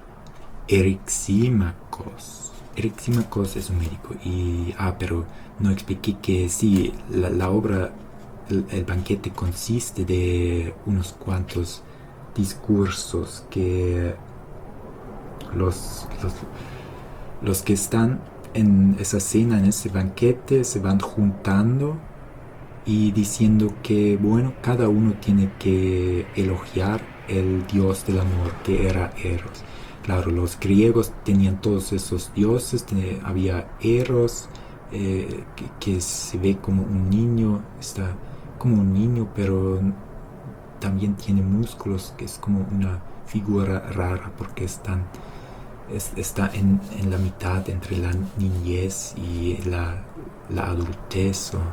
Eryxímacos. Eryxímacos es un médico, y ah, pero no expliqué que sí, la, la obra, el, el banquete consiste de unos cuantos discursos que los, los, los que están en esa cena, en ese banquete, se van juntando y diciendo que, bueno, cada uno tiene que elogiar el dios del amor, que era Eros. Claro, los griegos tenían todos esos dioses, tenía, había Eros, eh, que, que se ve como un niño, está como un niño, pero también tiene músculos, que es como una figura rara, porque están, es, está en, en la mitad entre la niñez y la, la adultez o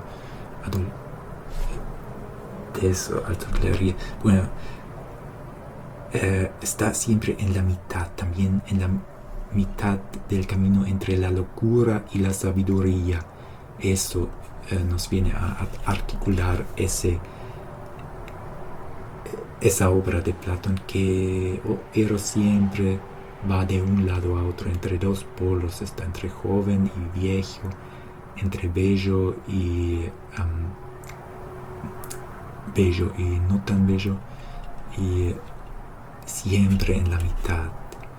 adultez o adultería. Bueno, eh, está siempre en la mitad, también en la mitad del camino entre la locura y la sabiduría. Eso eh, nos viene a, a articular ese esa obra de Platón, que oh, Eros siempre va de un lado a otro, entre dos polos, está entre joven y viejo, entre bello y um, bello y no tan bello, y siempre en la mitad.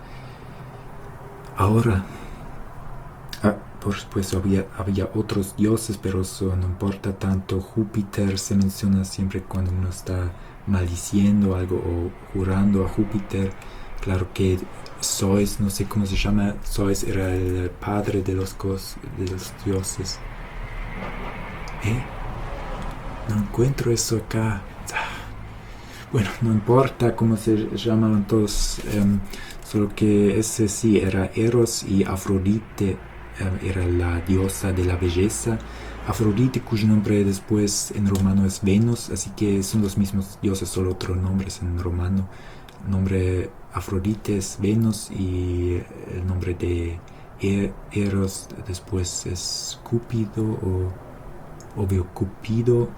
Ahora, ah, por supuesto había, había otros dioses, pero eso no importa tanto. Júpiter se menciona siempre cuando uno está maldiciendo algo o jurando a Júpiter. Claro que Zeus, no sé cómo se llama, Zeus era el padre de los, cos, de los dioses. ¿Eh? No encuentro eso acá. Bueno, no importa cómo se llamaban todos, um, solo que ese sí era Eros, y Afrodite um, era la diosa de la belleza. Afrodite, cuyo nombre después en romano es Venus, así que son los mismos dioses, solo otros nombres en romano. El nombre Afrodite es Venus y el nombre de Eros después es Cúpido o obvio Cupido,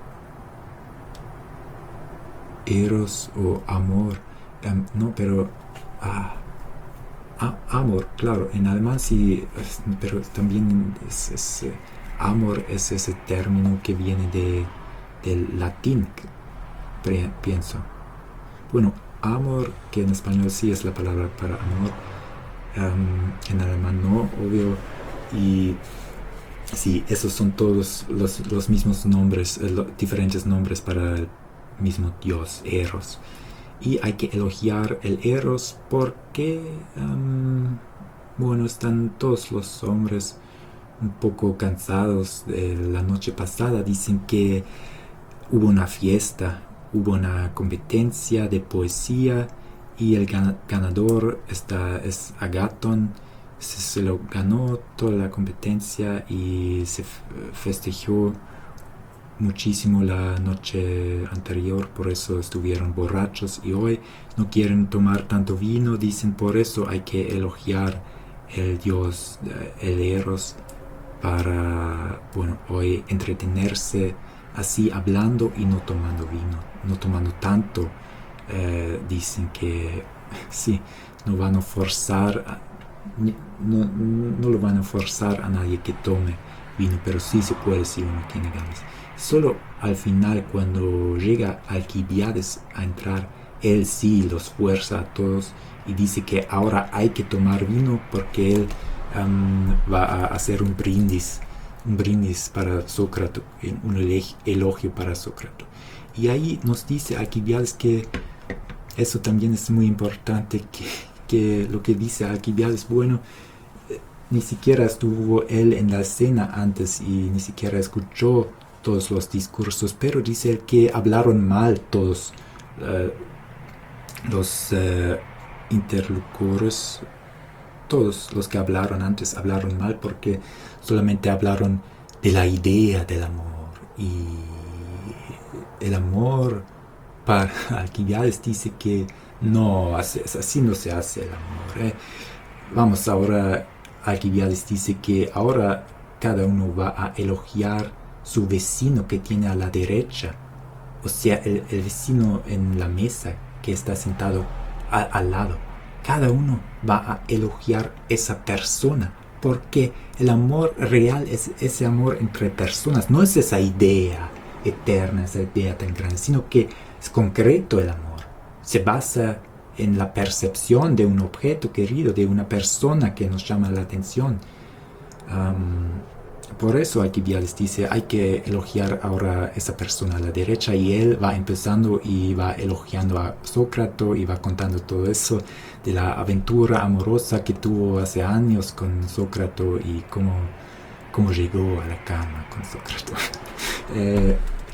Eros o amor. Um, no, pero ah, ah, amor, claro, en alemán sí, pero también es, es amor es ese término que viene de, del latín, pienso. Bueno, amor, que en español sí es la palabra para amor, um, en alemán no, obvio, y sí, esos son todos los, los mismos nombres, eh, lo, diferentes nombres para el mismo dios, Eros. Y hay que elogiar el Eros porque, um, bueno, están todos los hombres un poco cansados de la noche pasada. Dicen que hubo una fiesta, hubo una competencia de poesía y el ganador está, es Agatón. Se, se lo ganó toda la competencia y se festejó muchísimo la noche anterior, por eso estuvieron borrachos y hoy no quieren tomar tanto vino. Dicen por eso hay que elogiar el dios, el Eros, para, bueno, hoy entretenerse así hablando y no tomando vino, no tomando tanto. Eh, dicen que sí, no van a forzar, a, no, no lo van a forzar a nadie que tome vino, pero sí se puede si uno tiene ganas. Solo al final, cuando llega Alcibiades a entrar, él sí los fuerza a todos y dice que ahora hay que tomar vino porque él um, va a hacer un brindis, un brindis para Sócrates, un elogio para Sócrates. Y ahí nos dice Alcibiades que eso también es muy importante, que, que lo que dice Alcibiades, bueno, eh, ni siquiera estuvo él en la cena antes y ni siquiera escuchó todos los discursos, pero dice él que hablaron mal todos uh, los uh, interlocutores, todos los que hablaron antes hablaron mal porque solamente hablaron de la idea del amor, y el amor para Alcibiades dice que no, así no se hace el amor. ¿eh? Vamos, ahora Alcibiades dice que ahora cada uno va a elogiar su vecino que tiene a la derecha, o sea, el, el vecino en la mesa que está sentado a, al lado. Cada uno va a elogiar esa persona, porque el amor real es ese amor entre personas, no es esa idea eterna, esa idea tan grande, sino que es concreto el amor. Se basa en la percepción de un objeto querido, de una persona que nos llama la atención. Um, por eso Alcibiades dice, hay que elogiar ahora a esa persona a la derecha, y él va empezando y va elogiando a Sócrates y va contando todo eso de la aventura amorosa que tuvo hace años con Sócrates y cómo, cómo llegó a la cama con Sócrates. eh,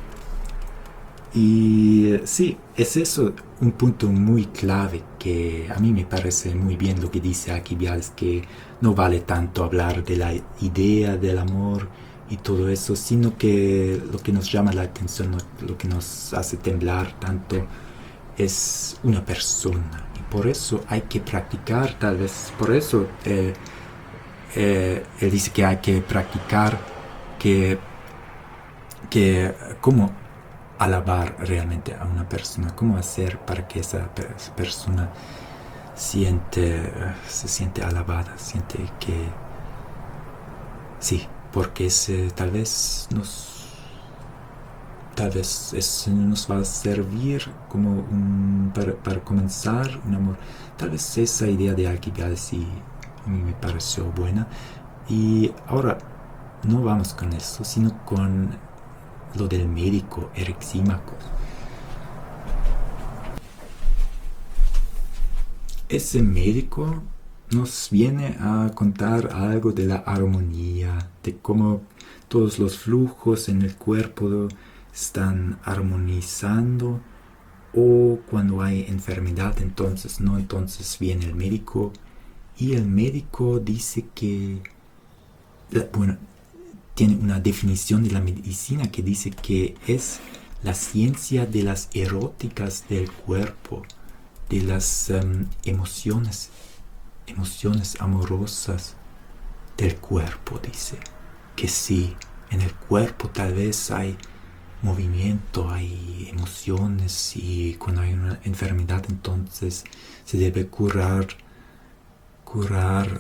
y sí, es eso un punto muy clave que a mí me parece muy bien lo que dice Alcibiades, que no vale tanto hablar de la idea del amor y todo eso, sino que lo que nos llama la atención, lo que nos hace temblar tanto, es una persona. Y por eso hay que practicar, tal vez, por eso eh, eh, él dice que hay que practicar, que, que cómo alabar realmente a una persona, cómo hacer para que esa persona siente, se siente alabada, siente que sí, porque ese, tal vez nos tal vez eso nos va a servir como un, para, para comenzar un amor. Tal vez esa idea de Alcibiades sí a mí me pareció buena. Y ahora no vamos con eso, sino con lo del médico Eryxímaco. Ese médico nos viene a contar algo de la armonía, de cómo todos los flujos en el cuerpo están armonizando, o cuando hay enfermedad, entonces no, entonces viene el médico, y el médico dice que, bueno, tiene una definición de la medicina que dice que es la ciencia de las eróticas del cuerpo, de las um, emociones, emociones amorosas del cuerpo. Dice que sí, en el cuerpo tal vez hay movimiento, hay emociones, y cuando hay una enfermedad entonces se debe curar, curar,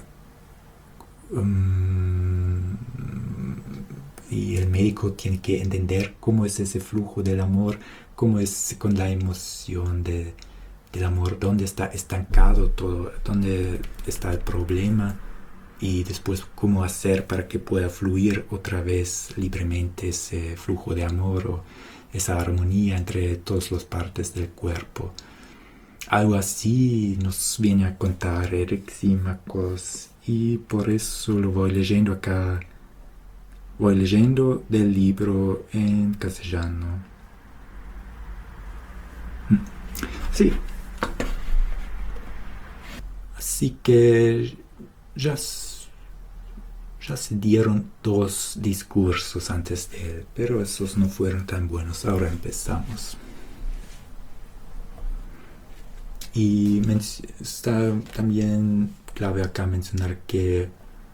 um, y el médico tiene que entender cómo es ese flujo del amor, cómo es con la emoción de, del amor, dónde está estancado todo, dónde está el problema, y después cómo hacer para que pueda fluir otra vez libremente ese flujo de amor o esa armonía entre todas las partes del cuerpo. Algo así nos viene a contar Eryxímacos, y por eso lo voy leyendo acá. Voy leyendo del libro en castellano. Sí. Así que ya, ya se dieron dos discursos antes de él, pero esos no fueron tan buenos. Ahora empezamos. Y está también clave acá mencionar que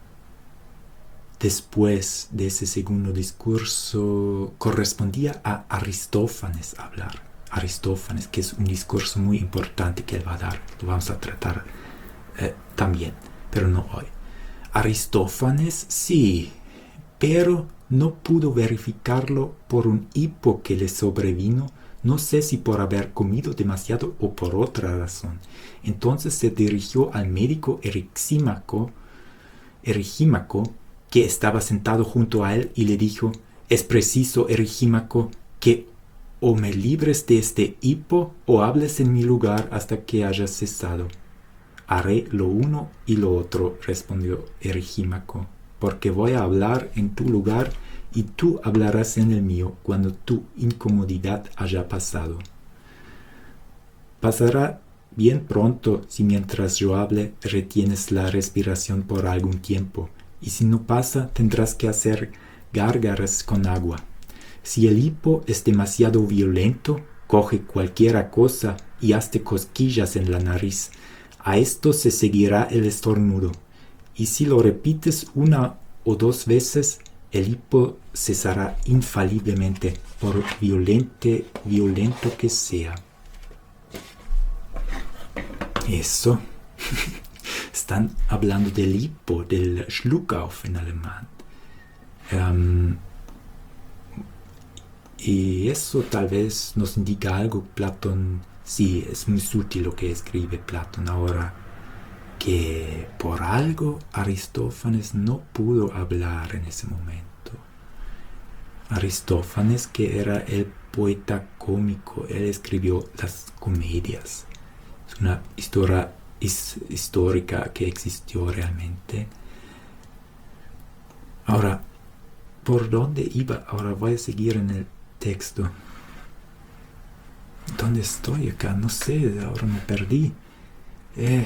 después de ese segundo discurso correspondía a Aristófanes hablar. Aristófanes, que es un discurso muy importante que él va a dar. Lo vamos a tratar eh, también, pero no hoy. Aristófanes sí, pero no pudo verificarlo por un hipo que le sobrevino, no sé si por haber comido demasiado o por otra razón. Entonces se dirigió al médico Eryxímaco, Eryxímaco, que estaba sentado junto a él, y le dijo: es preciso, Eryxímaco, que o me libres de este hipo o hables en mi lugar hasta que haya cesado. Haré lo uno y lo otro, respondió Eryxímaco, porque voy a hablar en tu lugar y tú hablarás en el mío cuando tu incomodidad haya pasado. Pasará bien pronto si mientras yo hable retienes la respiración por algún tiempo, y si no pasa tendrás que hacer gárgaras con agua. Si el hipo es demasiado violento, coge cualquiera cosa y hazte cosquillas en la nariz. A esto se seguirá el estornudo, y si lo repites una o dos veces, el hipo cesará infaliblemente, por violente, violento que sea. Eso. Están hablando del hipo, del Schluckauf en alemán. Um, y eso tal vez nos indica algo. Platón, sí, es muy sutil lo que escribe Platón ahora, que por algo Aristófanes no pudo hablar en ese momento. Aristófanes, que era el poeta cómico, él escribió las comedias. Es una historia his- histórica que existió realmente. Ahora, ¿por dónde iba? Ahora voy a seguir en el texto. ¿Dónde estoy acá? No sé, ahora me perdí. Eh.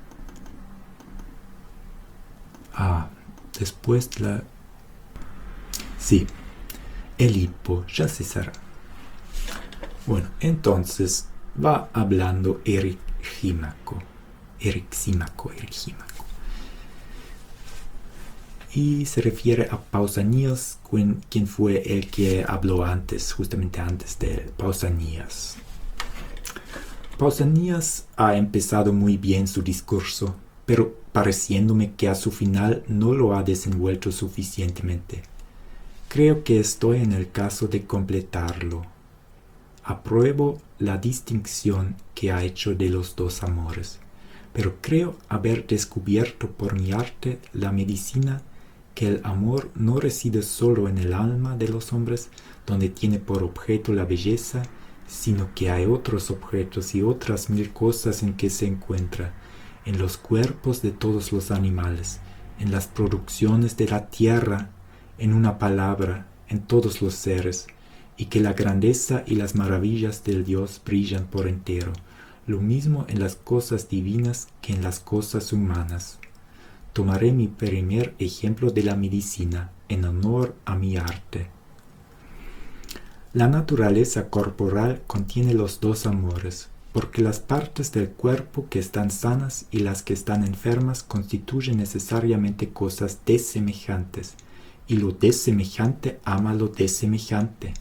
Ah, después la... Sí, el hipo ya cesará. Bueno, entonces va hablando Ericímaco. Erixímaco, Erixímaco. Y se refiere a Pausanias, quien, quien fue el que habló antes, justamente antes de él, Pausanias. Pausanias ha empezado muy bien su discurso, pero pareciéndome que a su final no lo ha desenvuelto suficientemente. Creo que estoy en el caso de completarlo. Apruebo la distinción que ha hecho de los dos amores, pero creo haber descubierto por mi arte la medicina que el amor no reside solo en el alma de los hombres, donde tiene por objeto la belleza, sino que hay otros objetos y otras mil cosas en que se encuentra, en los cuerpos de todos los animales, en las producciones de la tierra, en una palabra, en todos los seres, y que la grandeza y las maravillas del Dios brillan por entero, lo mismo en las cosas divinas que en las cosas humanas. Tomaré mi primer ejemplo de la medicina, en honor a mi arte. La naturaleza corporal contiene los dos amores, porque las partes del cuerpo que están sanas y las que están enfermas constituyen necesariamente cosas desemejantes, y lo desemejante ama lo desemejante.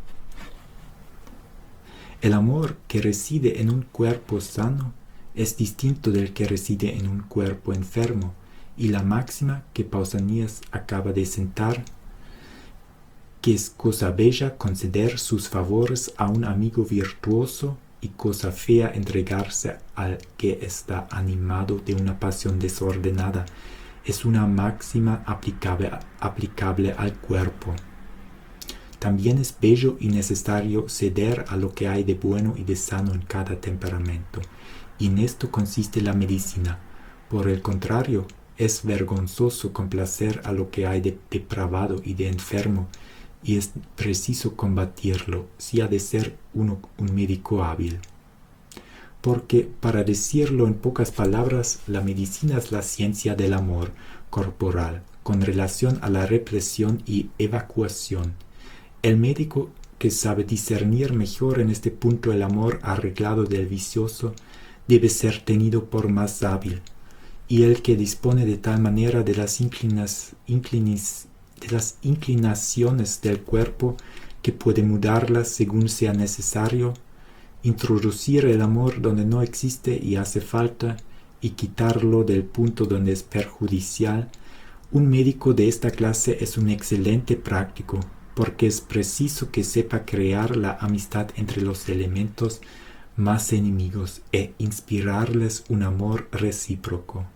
El amor que reside en un cuerpo sano es distinto del que reside en un cuerpo enfermo, y la máxima que Pausanias acaba de sentar, que es cosa bella conceder sus favores a un amigo virtuoso y cosa fea entregarse al que está animado de una pasión desordenada, es una máxima aplicable, aplicable al cuerpo. También es bello y necesario ceder a lo que hay de bueno y de sano en cada temperamento, y en esto consiste la medicina. Por el contrario, es vergonzoso complacer a lo que hay de depravado y de enfermo, y es preciso combatirlo, si ha de ser uno un médico hábil. Porque, para decirlo en pocas palabras, la medicina es la ciencia del amor corporal, con relación a la represión y evacuación. El médico que sabe discernir mejor en este punto el amor arreglado del vicioso, debe ser tenido por más hábil, y el que dispone de tal manera de las, inclinas, inclinis, de las inclinaciones del cuerpo que puede mudarlas según sea necesario, introducir el amor donde no existe y hace falta, y quitarlo del punto donde es perjudicial. Un médico de esta clase es un excelente práctico, porque es preciso que sepa crear la amistad entre los elementos más enemigos e inspirarles un amor recíproco.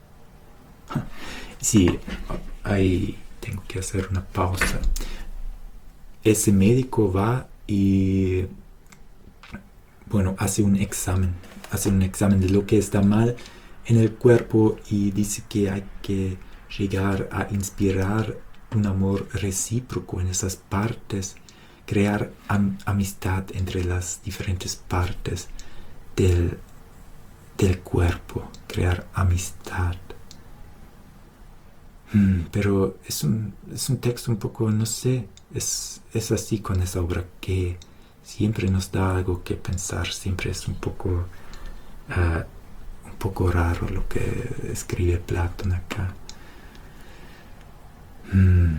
Sí, ahí tengo que hacer una pausa. Ese médico va y, bueno, hace un examen, hace un examen de lo que está mal en el cuerpo y dice que hay que llegar a inspirar un amor recíproco en esas partes, crear am- amistad entre las diferentes partes del, del cuerpo, crear amistad. Hmm, pero es un, es un texto un poco, no sé, es, es así con esa obra que siempre nos da algo que pensar, siempre es un poco, uh, un poco raro lo que escribe Platón acá. Hmm.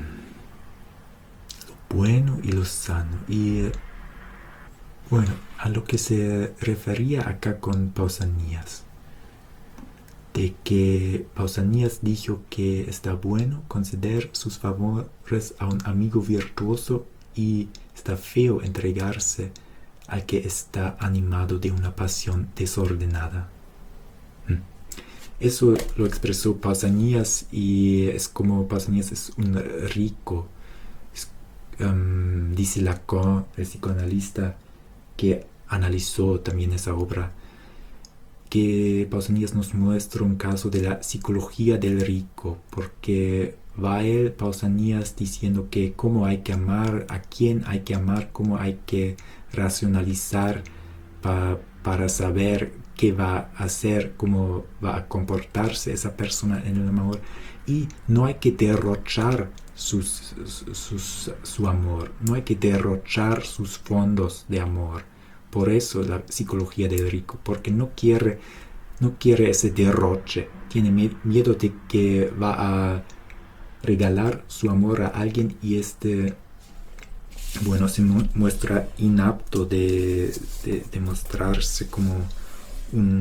Lo bueno y lo sano. Y eh, bueno, a lo que se refería acá con Pausanias, de que Pausanias dijo que está bueno conceder sus favores a un amigo virtuoso y está feo entregarse al que está animado de una pasión desordenada. Hmm. Eso lo expresó Pausanias, y es como Pausanias es un rico. Es, um, dice Lacan, el psicoanalista, que analizó también esa obra, que Pausanias nos muestra un caso de la psicología del rico, porque va él, Pausanias, diciendo que cómo hay que amar, a quién hay que amar, cómo hay que racionalizar pa, para saber qué va a hacer, cómo va a comportarse esa persona en el amor, y no hay que derrochar sus, sus, su amor, no hay que derrochar sus fondos de amor. Por eso la psicología del rico, porque no quiere, no quiere ese derroche, tiene miedo de que va a regalar su amor a alguien y este, bueno, se mu- muestra inapto de, de, de mostrarse como un,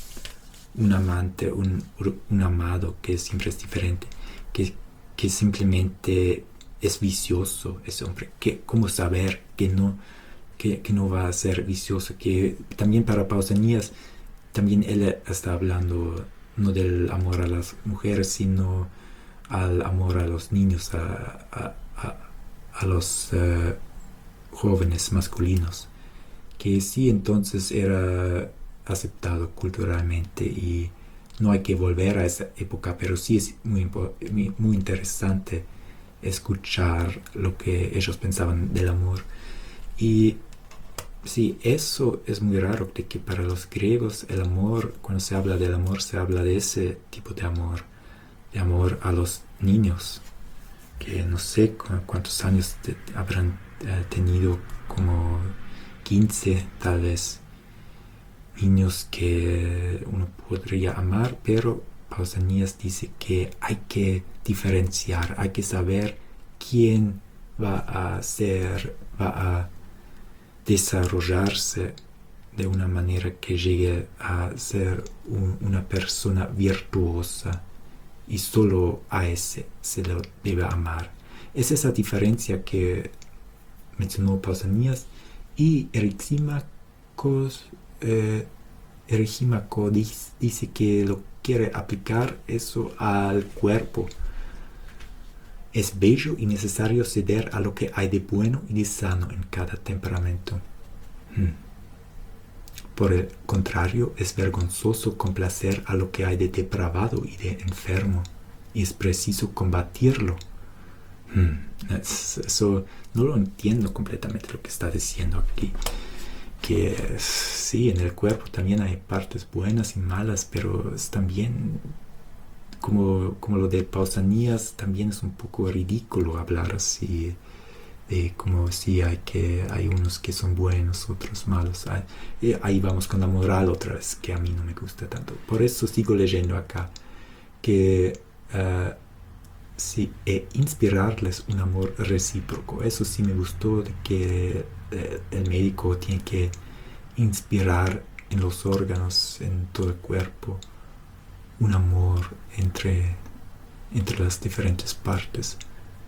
un amante, un, un amado que siempre es diferente, que, que simplemente es vicioso ese hombre, que cómo saber que no, que, que no va a ser vicioso, que también para Pausanias, también él está hablando no del amor a las mujeres, sino al amor a los niños, a, a, a, a los uh, jóvenes masculinos, que sí entonces era aceptado culturalmente y no hay que volver a esa época, pero sí es muy, muy, muy interesante escuchar lo que ellos pensaban del amor. Y sí, eso es muy raro, de que para los griegos el amor, cuando se habla del amor, se habla de ese tipo de amor, de amor a los niños, que no sé cu- cuántos años te- habrán eh, tenido, como quince tal vez, niños que uno podría amar, pero Pausanias dice que hay que diferenciar, hay que saber quién va a ser, va a desarrollarse de una manera que llegue a ser un, una persona virtuosa, y solo a ese se lo debe amar. Es esa diferencia que mencionó Pausanias, y Eryxímacos, eh, Eryxímaco dice, dice que lo quiere aplicar eso al cuerpo. Es bello y necesario ceder a lo que hay de bueno y de sano en cada temperamento. Hmm. Por el contrario, es vergonzoso complacer a lo que hay de depravado y de enfermo, y es preciso combatirlo. Hmm. Es, eso no lo entiendo completamente lo que está diciendo aquí. Que sí, en el cuerpo también hay partes buenas y malas, pero es también como, como lo de Pausanias, también es un poco ridículo hablar así, de como si hay que hay unos que son buenos, otros malos. Ahí, ahí vamos con la moral otra vez, que a mí no me gusta tanto. Por eso sigo leyendo acá, que uh, sí, e inspirarles un amor recíproco. Eso sí me gustó, de que eh, el médico tiene que inspirar en los órganos, en todo el cuerpo, un amor entre, entre las diferentes partes.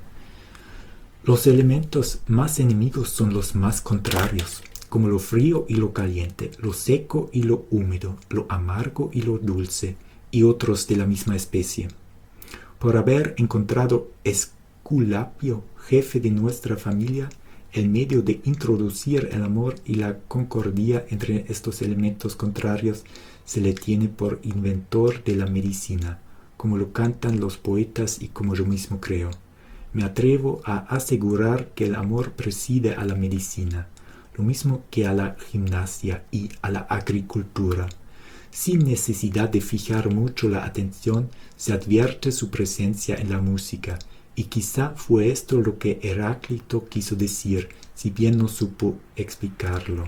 Los elementos más enemigos son los más contrarios, como lo frío y lo caliente, lo seco y lo húmedo, lo amargo y lo dulce, y otros de la misma especie. Por haber encontrado Esculapio, jefe de nuestra familia, el medio de introducir el amor y la concordia entre estos elementos contrarios, se le tiene por inventor de la medicina, como lo cantan los poetas y como yo mismo creo. Me atrevo a asegurar que el amor preside a la medicina, lo mismo que a la gimnasia y a la agricultura. Sin necesidad de fijar mucho la atención, se advierte su presencia en la música, y quizá fue esto lo que Heráclito quiso decir, si bien no supo explicarlo.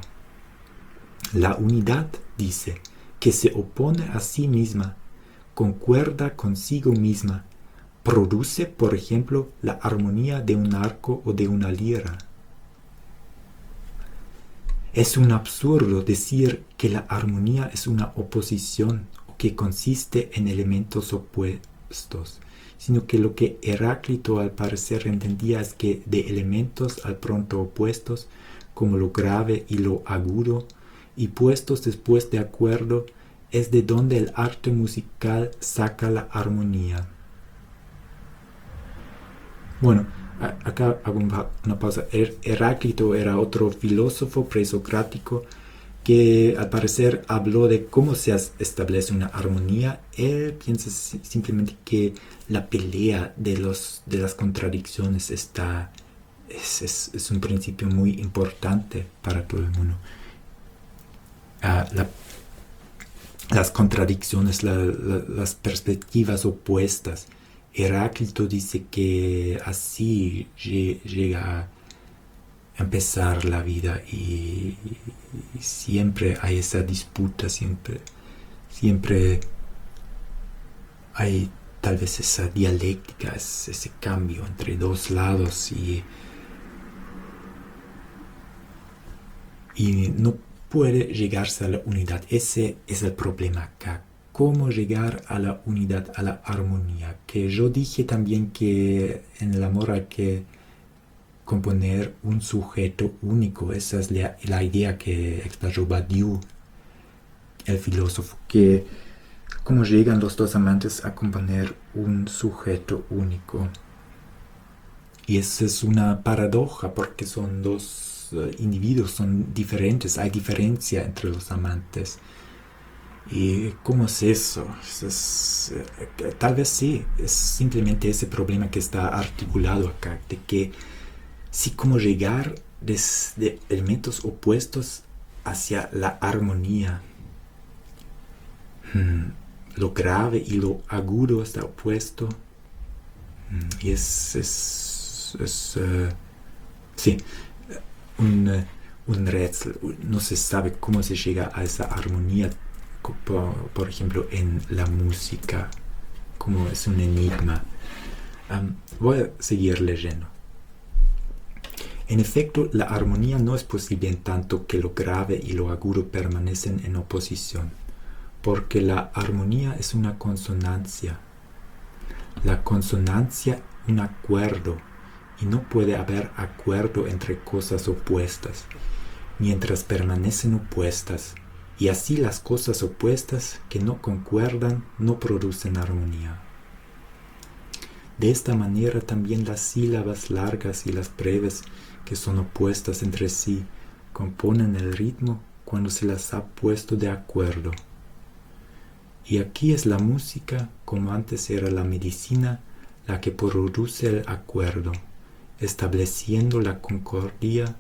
La unidad, dice, que se opone a sí misma, concuerda consigo misma, produce, por ejemplo, la armonía de un arco o de una lira. Es un absurdo decir que la armonía es una oposición o que consiste en elementos opuestos, sino que lo que Heráclito al parecer entendía es que de elementos al pronto opuestos, como lo grave y lo agudo, y puestos después de acuerdo, es de donde el arte musical saca la armonía. Bueno, a- acá hago un pa- una pausa. Her- Heráclito era otro filósofo presocrático que al parecer habló de cómo se as- establece una armonía. Él piensa si- simplemente que la pelea de, los, de las contradicciones está, es, es- es un principio muy importante para todo el mundo. Ah, la- las contradicciones, la- la- las perspectivas opuestas. Heráclito dice que así lle- llega a empezar la vida y, y siempre hay esa disputa, siempre, siempre hay tal vez esa dialéctica, es- ese cambio entre dos lados y, y no puede llegarse a la unidad. Ese es el problema acá. ¿Cómo llegar a la unidad, a la armonía? Que yo dije también que en el amor hay que componer un sujeto único. Esa es la, la idea que explayó Badiou, el filósofo, que cómo llegan los dos amantes a componer un sujeto único. Y esa es una paradoja porque son dos uh, individuos, son diferentes, hay diferencia entre los amantes. ¿Y cómo es eso? Es, es, eh, tal vez sí, es simplemente ese problema que está articulado acá, de que sí, cómo llegar desde elementos opuestos hacia la armonía. Hmm, Lo grave y lo agudo está opuesto. Hmm, Y es, es, es eh, sí, un, eh, un rätsel. No se sabe cómo se llega a esa armonía, co- por, por ejemplo, en la música, como es un enigma. Am, voy a seguir leyendo. En efecto, la armonía no es posible en tanto que lo grave y lo agudo permanecen en oposición, porque la armonía es una consonancia. La consonancia un acuerdo, y no puede haber acuerdo entre cosas opuestas, mientras permanecen opuestas, y así las cosas opuestas que no concuerdan no producen armonía. De esta manera también las sílabas largas y las breves, que son opuestas entre sí, componen el ritmo cuando se las ha puesto de acuerdo. Y aquí es la música, como antes era la medicina, la que produce el acuerdo, estableciendo la concordia,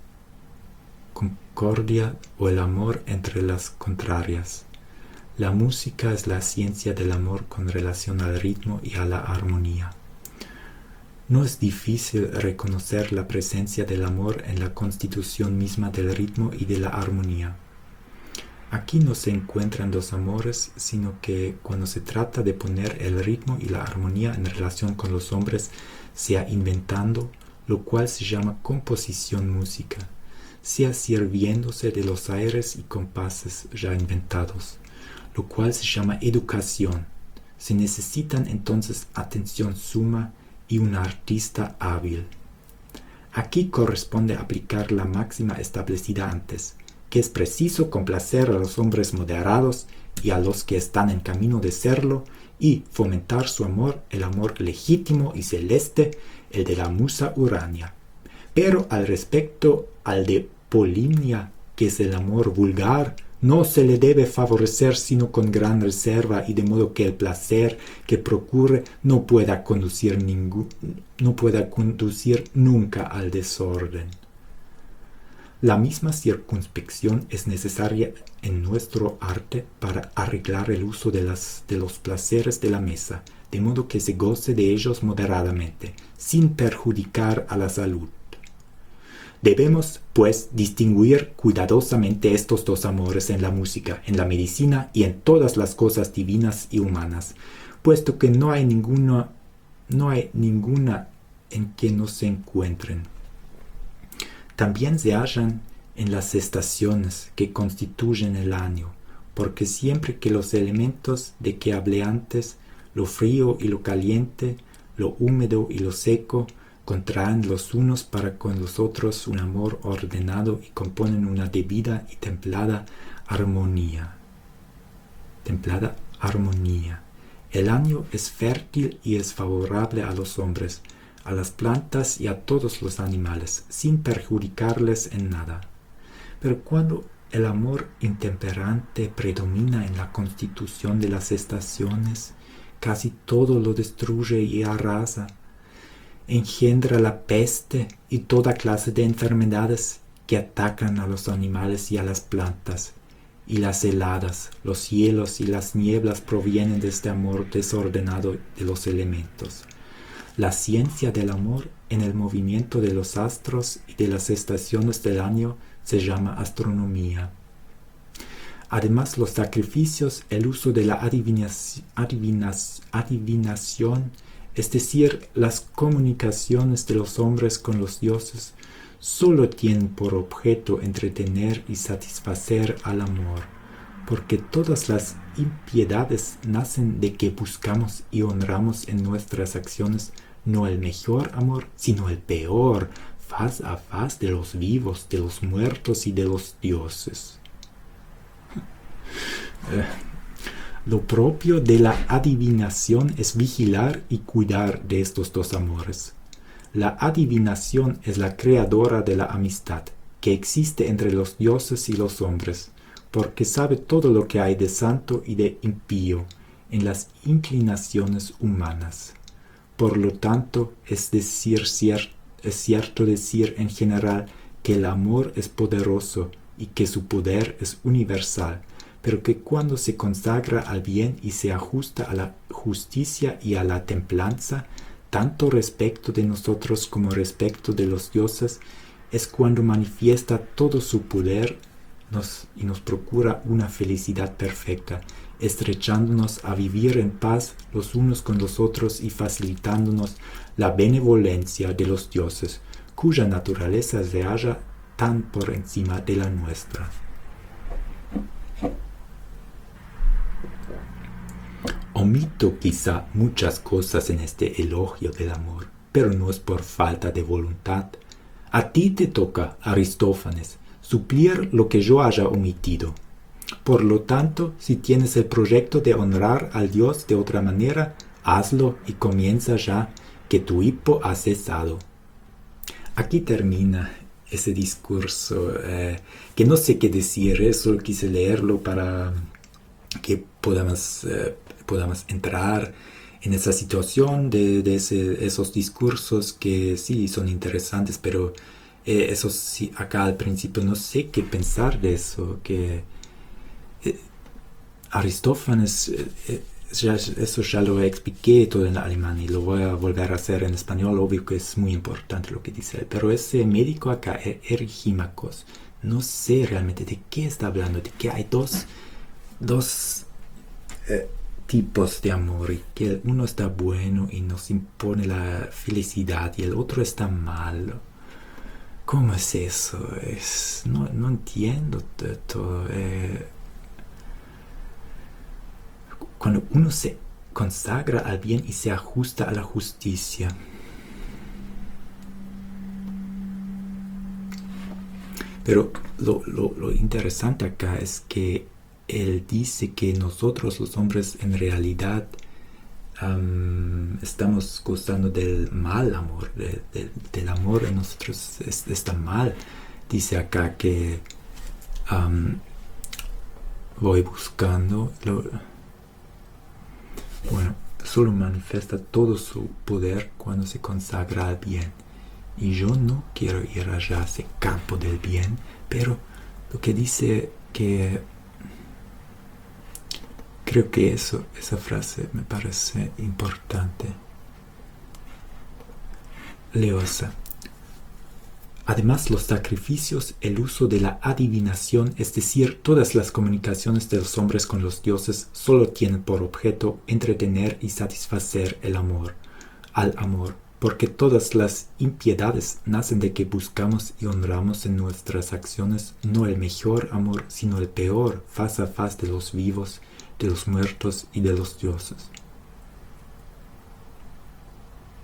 concordia o el amor entre las contrarias. La música es la ciencia del amor con relación al ritmo y a la armonía. No es difícil reconocer la presencia del amor en la constitución misma del ritmo y de la armonía. Aquí no se encuentran dos amores, sino que cuando se trata de poner el ritmo y la armonía en relación con los hombres, sea inventando, lo cual se llama composición música, sea sirviéndose de los aires y compases ya inventados, lo cual se llama educación. Se necesitan entonces atención suma y un artista hábil. Aquí corresponde aplicar la máxima establecida antes, que es preciso complacer a los hombres moderados y a los que están en camino de serlo, y fomentar su amor, el amor legítimo y celeste, el de la musa Urania. Pero al respecto al de Polinia, que es el amor vulgar, no se le debe favorecer sino con gran reserva, y de modo que el placer que procure no pueda conducir, ningún, no pueda conducir nunca al desorden. La misma circunspección es necesaria en nuestro arte para arreglar el uso de, las, de los placeres de la mesa, de modo que se goce de ellos moderadamente, sin perjudicar a la salud. Debemos, pues, distinguir cuidadosamente estos dos amores en la música, en la medicina y en todas las cosas divinas y humanas, puesto que no hay ninguna, no hay ninguna en que no se encuentren. También se hallan en las estaciones que constituyen el año, porque siempre que los elementos de que hablé antes, lo frío y lo caliente, lo húmedo y lo seco, contraen los unos para con los otros un amor ordenado y componen una debida y templada armonía. templada armonía. El año es fértil y es favorable a los hombres, a las plantas y a todos los animales, sin perjudicarles en nada. Pero cuando el amor intemperante predomina en la constitución de las estaciones, casi todo lo destruye y arrasa. Engendra la peste y toda clase de enfermedades que atacan a los animales y a las plantas, y las heladas, los hielos y las nieblas provienen de este amor desordenado de los elementos. La ciencia del amor en el movimiento de los astros y de las estaciones del año se llama astronomía. Además, los sacrificios, el uso de la adivinaci- adivinas- adivinación, es decir, las comunicaciones de los hombres con los dioses, solo tienen por objeto entretener y satisfacer al amor, porque todas las impiedades nacen de que buscamos y honramos en nuestras acciones no el mejor amor, sino el peor, faz a faz de los vivos, de los muertos y de los dioses. Eh, lo propio de la adivinación es vigilar y cuidar de estos dos amores. La adivinación es la creadora de la amistad que existe entre los dioses y los hombres, porque sabe todo lo que hay de santo y de impío en las inclinaciones humanas. Por lo tanto, es, decir, cier- es cierto decir en general que el amor es poderoso y que su poder es universal, pero que cuando se consagra al bien y se ajusta a la justicia y a la templanza, tanto respecto de nosotros como respecto de los dioses, es cuando manifiesta todo su poder nos, y nos procura una felicidad perfecta, estrechándonos a vivir en paz los unos con los otros y facilitándonos la benevolencia de los dioses, cuya naturaleza se halla tan por encima de la nuestra. Omito quizá muchas cosas en este elogio del amor, pero no es por falta de voluntad. A ti te toca, Aristófanes, suplir lo que yo haya omitido. Por lo tanto, si tienes el proyecto de honrar al Dios de otra manera, hazlo y comienza ya, que tu hipo ha cesado. Aquí termina ese discurso, eh, que no sé qué decir, eh, solo quise leerlo para que podamos, eh, podamos entrar en esa situación de, de ese, esos discursos que sí son interesantes, pero eh, eso sí, acá al principio no sé qué pensar de eso, que eh, Aristófanes, eh, eh, ya, eso ya lo expliqué todo en alemán y lo voy a volver a hacer en español, obvio que es muy importante lo que dice él, pero ese médico acá, Erigímacos, no sé realmente de qué está hablando, de que hay dos dos eh, tipos de amor y que uno está bueno y nos impone la felicidad y el otro está malo. ¿Cómo es eso? Es, no, no entiendo de todo. Eh, cuando uno se consagra al bien y se ajusta a la justicia, pero lo, lo, lo interesante acá es que él dice que nosotros los hombres en realidad um, estamos gozando del mal amor, de, de, del amor en nosotros es, está mal. Dice acá que um, voy buscando, lo, bueno, solo manifiesta todo su poder cuando se consagra al bien. Y yo no quiero ir allá a ese campo del bien, pero lo que dice que creo que eso, esa frase me parece importante. Leosa. Además, los sacrificios, el uso de la adivinación, es decir, todas las comunicaciones de los hombres con los dioses, solo tienen por objeto entretener y satisfacer el amor, al amor, porque todas las impiedades nacen de que buscamos y honramos en nuestras acciones no el mejor amor, sino el peor, faz a faz de los vivos, de los muertos y de los dioses.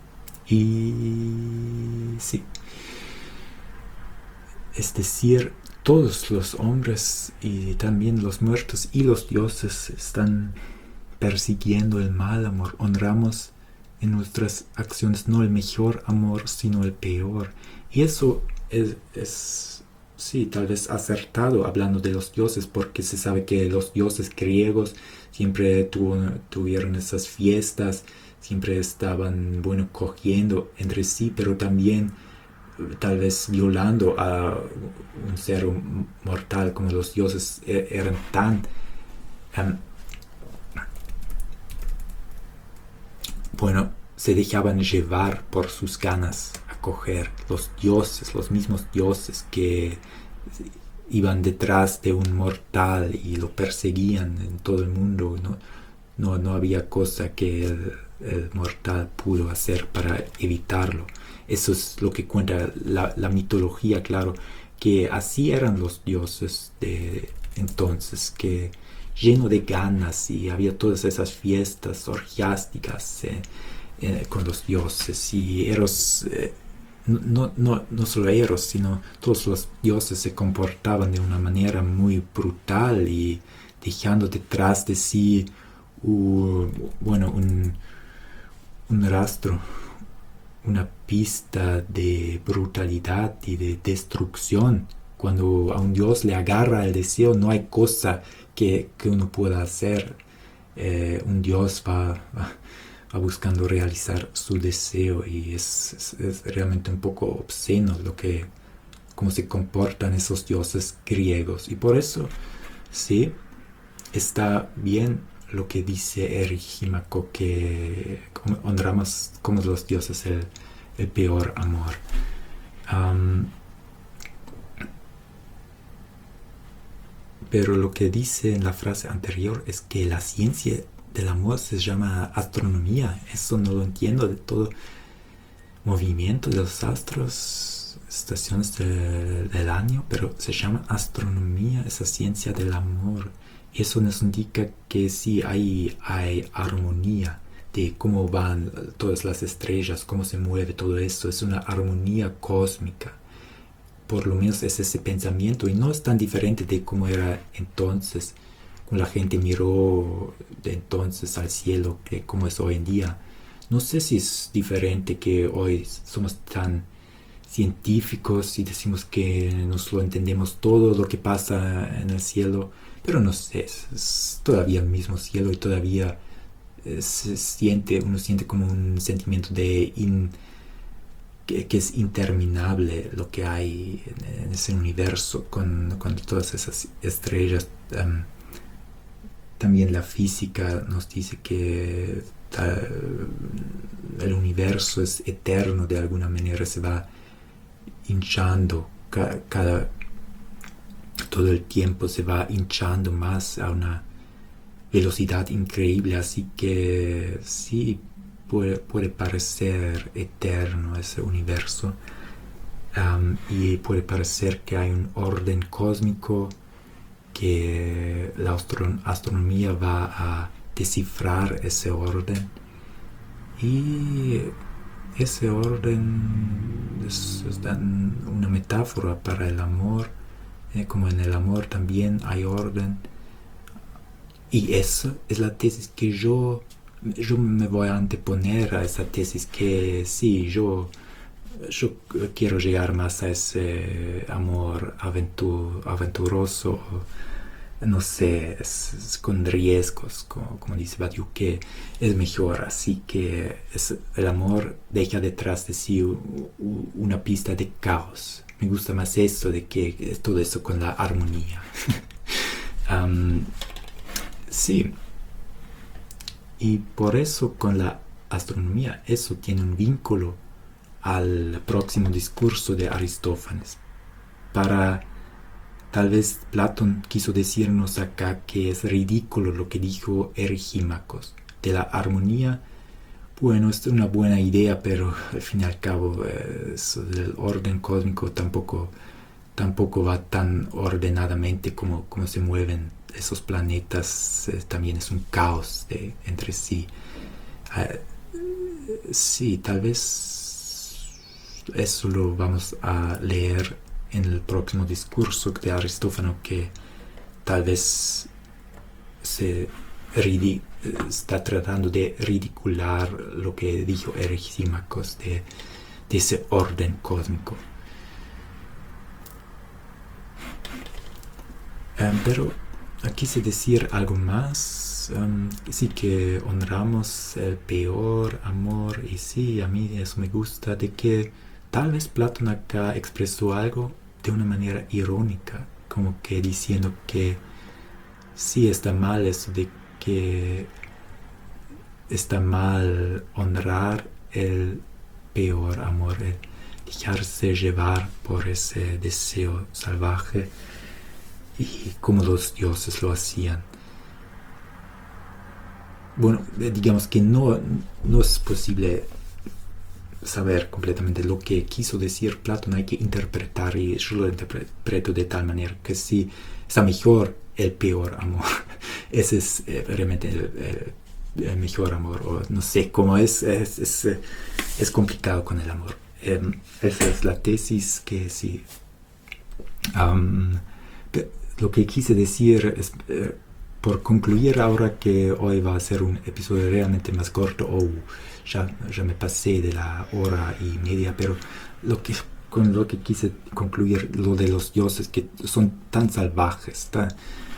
Y sí, es decir, todos los hombres y también los muertos y los dioses están persiguiendo el mal amor. Honramos en nuestras acciones no el mejor amor, sino el peor. Y eso es, es sí, tal vez acertado hablando de los dioses, porque se sabe que los dioses griegos siempre tuvo, tuvieron esas fiestas, siempre estaban, bueno, cogiendo entre sí, pero también tal vez violando a un ser mortal, como los dioses eran tan um, bueno, se dejaban llevar por sus ganas a coger. Los dioses, los mismos dioses que iban detrás de un mortal y lo perseguían en todo el mundo, no, no, no había cosa que el, el mortal pudo hacer para evitarlo. Eso es lo que cuenta la, la mitología, claro, que así eran los dioses de entonces, que lleno de ganas, y había todas esas fiestas orgiásticas eh, eh, con los dioses, y Eros, eh, no, no, no solo Eros, sino todos los dioses se comportaban de una manera muy brutal y dejando detrás de sí uh, bueno, un, un rastro, una pista de brutalidad y de destrucción. Cuando a un dios le agarra el deseo, no hay cosa que, que uno pueda hacer. Eh, un dios va, va, va buscando realizar su deseo, y es, es, es realmente un poco obsceno lo que, cómo se comportan esos dioses griegos. Y por eso, sí, está bien lo que dice Eríximaco, que honramos como los dioses el, el peor amor. Um, pero lo que dice en la frase anterior es que la ciencia del amor se llama astronomía. Eso no lo entiendo de todo. Movimiento de los astros, estaciones de, del año, pero se llama astronomía, esa ciencia del amor. Eso nos indica que sí hay, hay armonía de cómo van todas las estrellas, cómo se mueve todo eso. Es una armonía cósmica. Por lo menos es ese pensamiento, y no es tan diferente de cómo era entonces, cuando la gente miró de entonces al cielo, que como es hoy en día. No sé si es diferente, que hoy somos tan científicos y decimos que nos lo entendemos todo lo que pasa en el cielo, pero no sé, es, es todavía el mismo cielo, y todavía eh, se siente, uno siente como un sentimiento de in, que, que es interminable lo que hay en, en ese universo con, con todas esas estrellas. Um, también la física nos dice que uh, el universo es eterno, de alguna manera se va hinchando ca, cada todo el tiempo, se va hinchando más a una velocidad increíble, así que sí puede, puede parecer eterno ese universo, um, y puede parecer que hay un orden cósmico, que la astro- astronomía va a descifrar ese orden, y ese orden es, es una metáfora para el amor. Eh, como en el amor también hay orden, y eso es la tesis que yo yo me voy a anteponer a esa tesis, que sí, yo yo quiero llegar más a ese amor aventur, aventuroso, no sé, es, es con riesgos, como, como dice Badiou, que es mejor. Así que es, el amor deja detrás de sí u, u, una pista de caos. Me gusta más eso de que todo eso con la armonía. um, sí. Y por eso con la astronomía, eso tiene un vínculo al próximo discurso de Aristófanes. Para, tal vez Platón quiso decirnos acá que es ridículo lo que dijo Eríximacos de la armonía. Bueno, es una buena idea, pero al fin y al cabo eh, eso del orden cósmico tampoco, tampoco va tan ordenadamente como, como se mueven esos planetas. Eh, también es un caos de, entre sí. Eh, sí, tal vez eso lo vamos a leer en el próximo discurso de Aristófanes que tal vez se ridi- está tratando de ridicular lo que dijo Erisímacos de, de ese orden cósmico. Um, pero quise decir algo más, um, sí que honramos el peor amor, y sí, a mí eso me gusta, de que tal vez Platón acá expresó algo de una manera irónica, como que diciendo que sí está mal eso de que está mal honrar el peor amor, el dejarse llevar por ese deseo salvaje, y como los dioses lo hacían. Bueno, digamos que no, no es posible saber completamente lo que quiso decir Platón, hay que interpretar, y yo lo interpreto de tal manera que sí, está mejor el peor amor. Ese es eh, realmente el, el, el mejor amor, o no sé cómo es, es, es, es complicado con el amor. Eh, esa es la tesis que sí. Um, lo que quise decir es, eh, por concluir ahora que hoy va a ser un episodio realmente más corto, o oh, ya, ya me pasé de la hora y media, pero lo que, con lo que quise concluir, lo de los dioses que son tan salvajes, tan,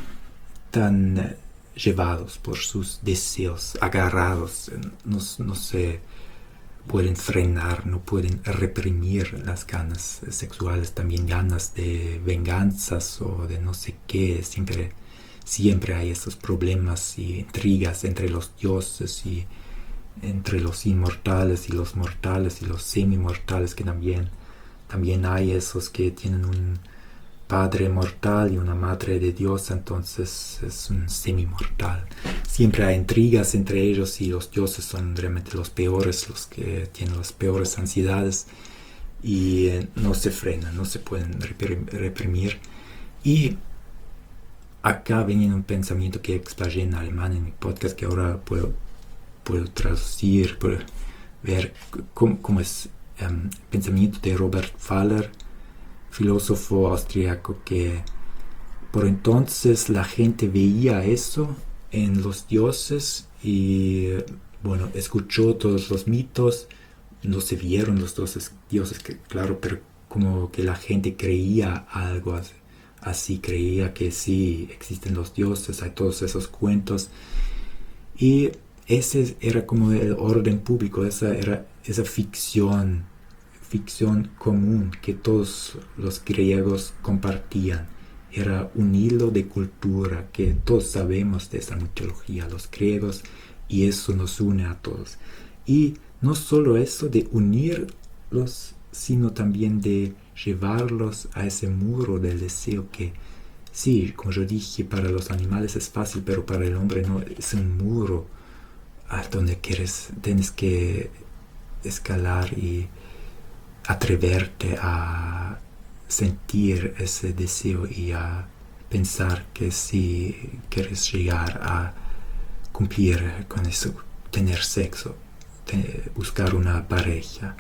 tan eh, llevados por sus deseos, agarrados, no, no se pueden frenar, no pueden reprimir las ganas sexuales, también ganas de venganzas o de no sé qué, siempre, siempre hay esos problemas y intrigas entre los dioses y entre los inmortales y los mortales y los semi-mortales, que también, también hay esos que tienen un padre mortal y una madre de Dios, entonces es un semi-mortal. Siempre hay intrigas entre ellos, y los dioses son realmente los peores, los que tienen las peores ansiedades, y eh, no se frenan, no se pueden reprimir. Y acá viene un pensamiento que explayé en alemán en mi podcast, que ahora puedo, puedo traducir, puedo ver cómo, cómo es el um, pensamiento de Robert Faller, filósofo austriaco, que por entonces la gente veía eso en los dioses y, bueno, escuchó todos los mitos, no se vieron los dioses, dioses que, claro, pero como que la gente creía algo así, así, creía que sí existen los dioses, hay todos esos cuentos, y ese era como el orden público, esa era esa ficción ficción común que todos los griegos compartían. Era un hilo de cultura que todos sabemos de esa mitología, los griegos, y eso nos une a todos. Y no solo eso de unirlos, sino también de llevarlos a ese muro del deseo que, sí, como yo dije, para los animales es fácil, pero para el hombre no, es un muro a donde quieres, tienes que escalar y atreverte a sentir ese deseo y a pensar que si quieres llegar a cumplir con eso, tener sexo, te, buscar una pareja.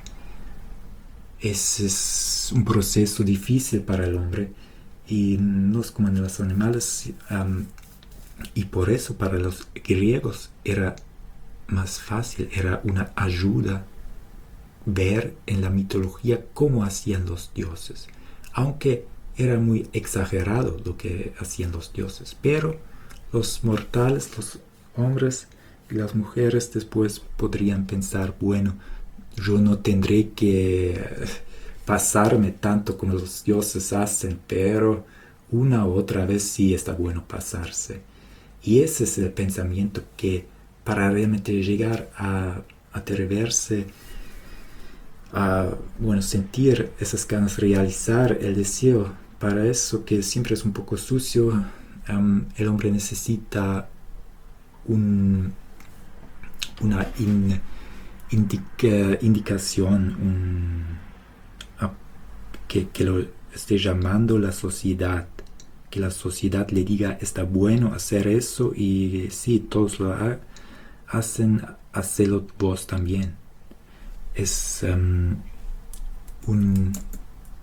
Ese es un proceso difícil para el hombre, y no es como en los animales, um, y por eso para los griegos era más fácil, era una ayuda ver en la mitología cómo hacían los dioses, aunque era muy exagerado lo que hacían los dioses, pero los mortales, los hombres y las mujeres después podrían pensar, bueno, yo no tendré que pasarme tanto como los dioses hacen, pero una u otra vez sí está bueno pasarse. Y ese es el pensamiento que, para realmente llegar a atreverse a, bueno, sentir esas ganas, realizar el deseo, para eso que siempre es un poco sucio, um, el hombre necesita un, una in, indica, indicación, un, uh, que, que lo esté llamando la sociedad, que la sociedad le diga está bueno hacer eso, y sí, todos lo ha, hacen, hacelo vos también. Es um, un,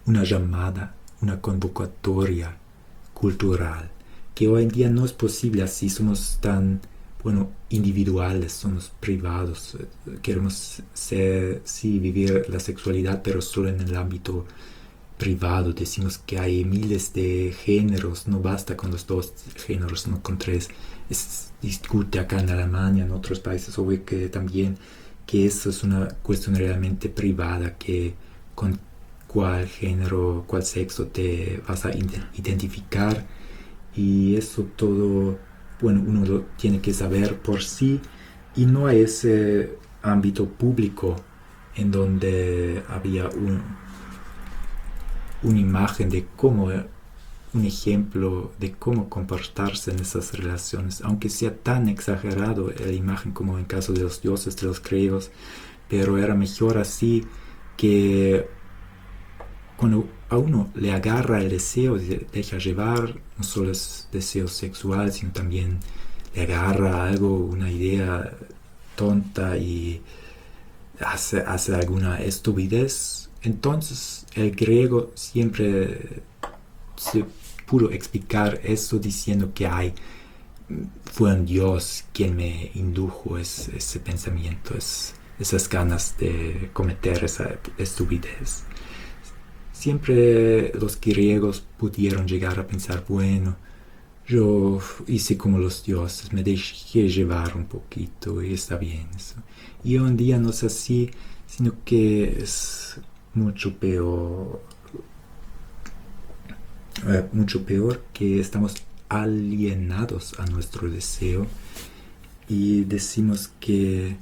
una llamada, una convocatoria cultural, que hoy en día no es posible así, somos tan, bueno, individuales, somos privados, queremos ser, sí, vivir la sexualidad, pero solo en el ámbito privado. Decimos que hay miles de géneros, no basta con los dos géneros, no con tres. Se discute acá en Alemania, en otros países, obvio que también, que eso es una cuestión realmente privada, que con cuál género, cuál sexo te vas a identificar, y eso todo, bueno, uno lo tiene que saber por sí, y no hay ese ámbito público en donde había un, una imagen de cómo, un ejemplo de cómo comportarse en esas relaciones, aunque sea tan exagerado la imagen como en caso de los dioses de los griegos, pero era mejor así, que cuando a uno le agarra el deseo, se deja llevar, no solo es deseo sexual, sino también le agarra algo, una idea tonta, y hace, hace alguna estupidez. Entonces el griego siempre se pudo explicar eso diciendo que hay, fue un dios quien me indujo ese, ese pensamiento, es, esas ganas de cometer esa estupidez. Siempre los griegos pudieron llegar a pensar, bueno, yo hice como los dioses, me dejé llevar un poquito y está bien eso. Y hoy en día no es así, sino que es mucho peor, eh, mucho peor, que estamos alienados a nuestro deseo y decimos que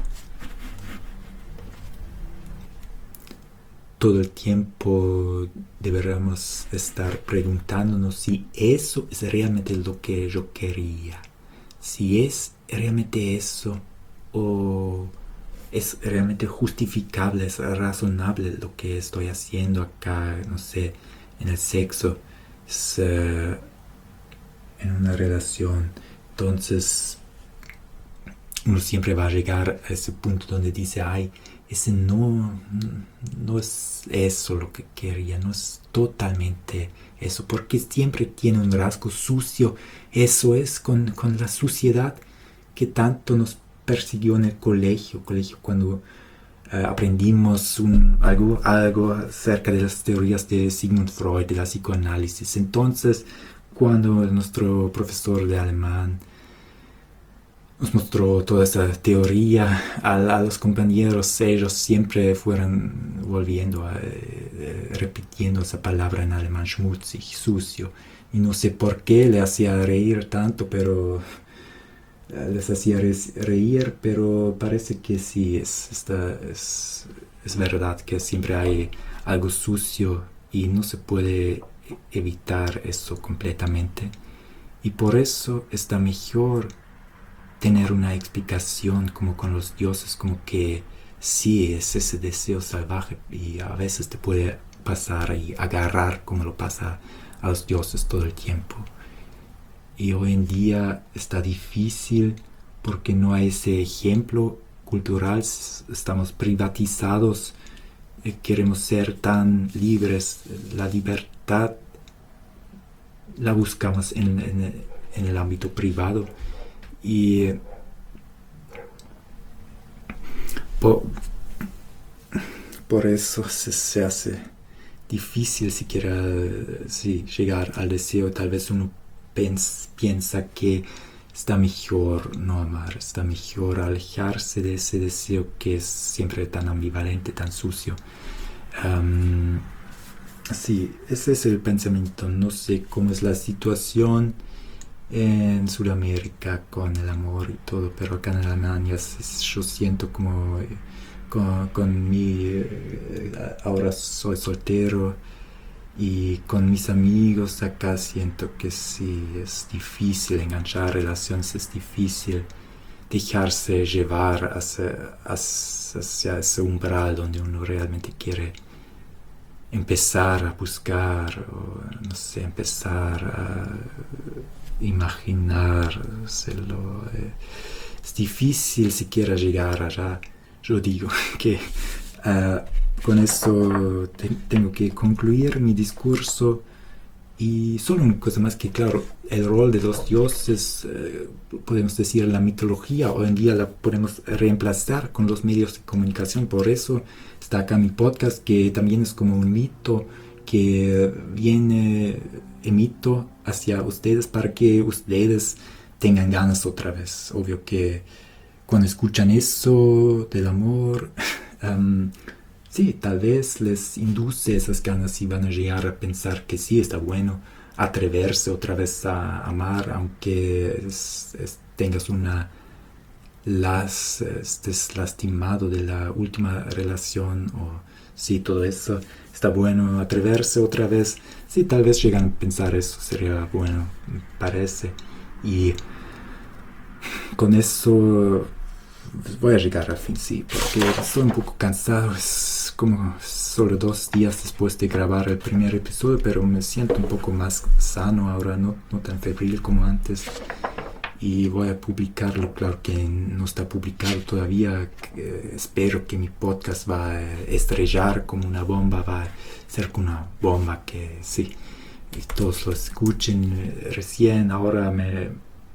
todo el tiempo deberíamos estar preguntándonos si eso es realmente lo que yo quería, si es realmente eso, o es realmente justificable, es razonable lo que estoy haciendo acá, no sé, en el sexo, es, uh, en una relación. Entonces uno siempre va a llegar a ese punto donde dice, ay, ese no, no es eso lo que quería, no es totalmente eso, porque siempre tiene un rasgo sucio. Eso es con, con la suciedad que tanto nos persiguió en el colegio, colegio cuando uh, aprendimos un, algo, algo acerca de las teorías de Sigmund Freud, de la psicoanálisis. Entonces, cuando nuestro profesor de alemán nos mostró toda esa teoría a, a los compañeros, ellos siempre fueron volviendo a, eh, repitiendo esa palabra en alemán, schmutzig, sucio, y no sé por qué le hacía reír tanto, pero eh, les hacía reír, pero parece que sí, es, esta, es, es verdad que siempre hay algo sucio y no se puede evitar eso completamente, y por eso está mejor tener una explicación como con los dioses, como que sí es ese deseo salvaje y a veces te puede pasar y agarrar como lo pasa a los dioses todo el tiempo. Y hoy en día está difícil porque no hay ese ejemplo cultural, estamos privatizados, eh, queremos ser tan libres, la libertad la buscamos en, en, en el ámbito privado. Y por, por eso se, se hace difícil siquiera sí, llegar al deseo. Tal vez uno pens, piensa que está mejor no amar, está mejor alejarse de ese deseo que es siempre tan ambivalente, tan sucio. Um, sí, ese es el pensamiento. No sé cómo es la situación en Sudamérica con el amor y todo, pero acá en Alemania yo siento como con, con mi, ahora soy soltero y con mis amigos acá siento que sí, es difícil enganchar relaciones, es difícil dejarse llevar hacia, hacia ese umbral donde uno realmente quiere empezar a buscar, o no sé, empezar a imaginárselo. Eh, es difícil siquiera llegar allá. Yo digo que Uh, con eso te- tengo que concluir mi discurso. Y solo una cosa más que, claro, el rol de los dioses, eh, podemos decir, la mitología, hoy en día la podemos reemplazar con los medios de comunicación. Por eso está acá mi podcast, que también es como un mito que viene, emito hacia ustedes para que ustedes tengan ganas otra vez. Obvio que cuando escuchan eso del amor, um, sí, tal vez les induce esas ganas y van a llegar a pensar que sí, está bueno atreverse otra vez a amar, aunque es, es, tengas una las, estés lastimado de la última relación, o sí, todo eso, está bueno atreverse otra vez. Sí, tal vez llegan a pensar eso, sería bueno, me parece. Y con eso voy a llegar al fin, sí, porque estoy un poco cansado. Es como solo dos días después de grabar el primer episodio, pero me siento un poco más sano ahora, no, no tan febril como antes. Y voy a publicarlo, claro que no está publicado todavía. Eh, espero que mi podcast va a estrellar como una bomba, va a ser como una bomba que sí, y todos lo escuchen. Eh, recién ahora me,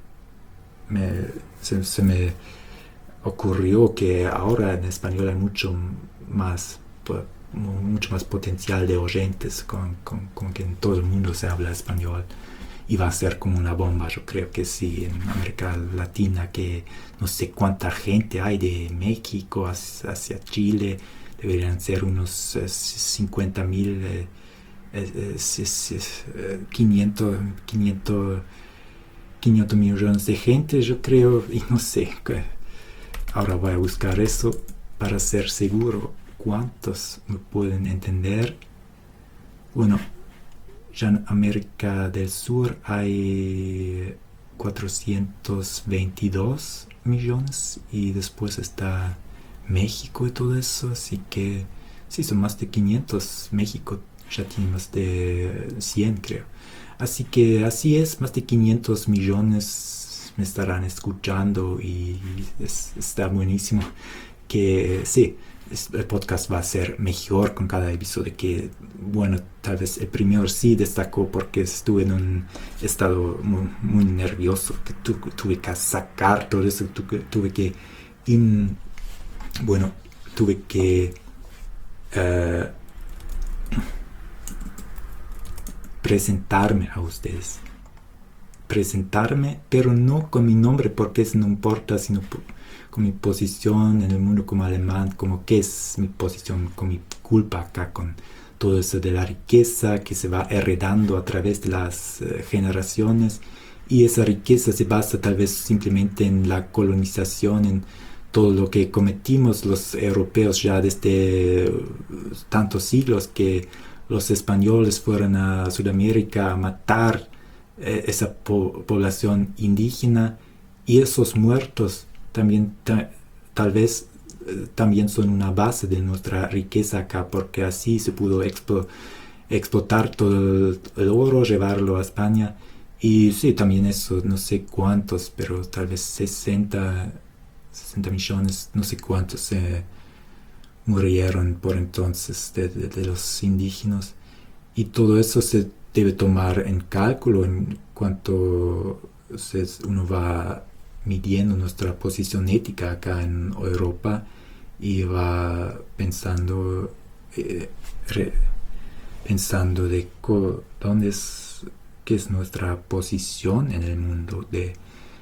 me se, se me ocurrió que ahora en español hay mucho más mucho más potencial de oyentes, con, con, con que en todo el mundo se habla español, y va a ser como una bomba. Yo creo que sí, en América Latina, que no sé cuánta gente hay de México hacia, hacia Chile, deberían ser unos eh, cincuenta mil, eh, eh, eh, quinientos, quinientos, quinientos millones de gente, yo creo, y no sé. Ahora voy a buscar eso para ser seguro cuántos me pueden entender. Bueno, ya en América del Sur hay cuatrocientos veintidós millones, y después está México y todo eso, así que sí, son más de quinientos. México ya tiene más de cien, creo. Así que así es, más de quinientos millones me estarán escuchando, y es, está buenísimo. Que sí, el podcast va a ser mejor con cada episodio. Que bueno, tal vez el primero sí destacó porque estuve en un estado muy, muy nervioso, que tu, tuve que sacar todo eso, tuve, tuve que in, bueno, tuve que uh, presentarme a ustedes. Presentarme, pero no con mi nombre, porque eso no importa, sino por, con mi posición en el mundo como alemán, como qué es mi posición, con mi culpa acá, con todo eso de la riqueza que se va heredando a través de las uh, generaciones, y esa riqueza se basa tal vez simplemente en la colonización, en todo lo que cometimos los europeos ya desde uh, tantos siglos, que los españoles fueron a Sudamérica a matar esa po- población indígena, y esos muertos también ta- tal vez eh, también son una base de nuestra riqueza acá, porque así se pudo expo- explotar todo el, el oro, llevarlo a España. Y sí, también eso, no sé cuántos, pero tal vez sesenta millones, no sé cuántos eh, murieron por entonces de, de, de los indígenas, y todo eso se debe tomar en cálculo en cuanto se, uno va midiendo nuestra posición ética acá en Europa, y va pensando eh, re, pensando de co, dónde es, qué es nuestra posición en el mundo, de,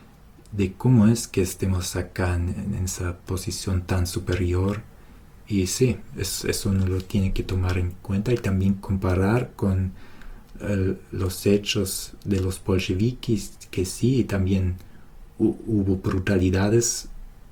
de cómo es que estemos acá en, en esa posición tan superior. Y sí, es, eso uno lo tiene que tomar en cuenta, y también comparar con Uh, los hechos de los bolcheviques, que sí, también hu- hubo brutalidades,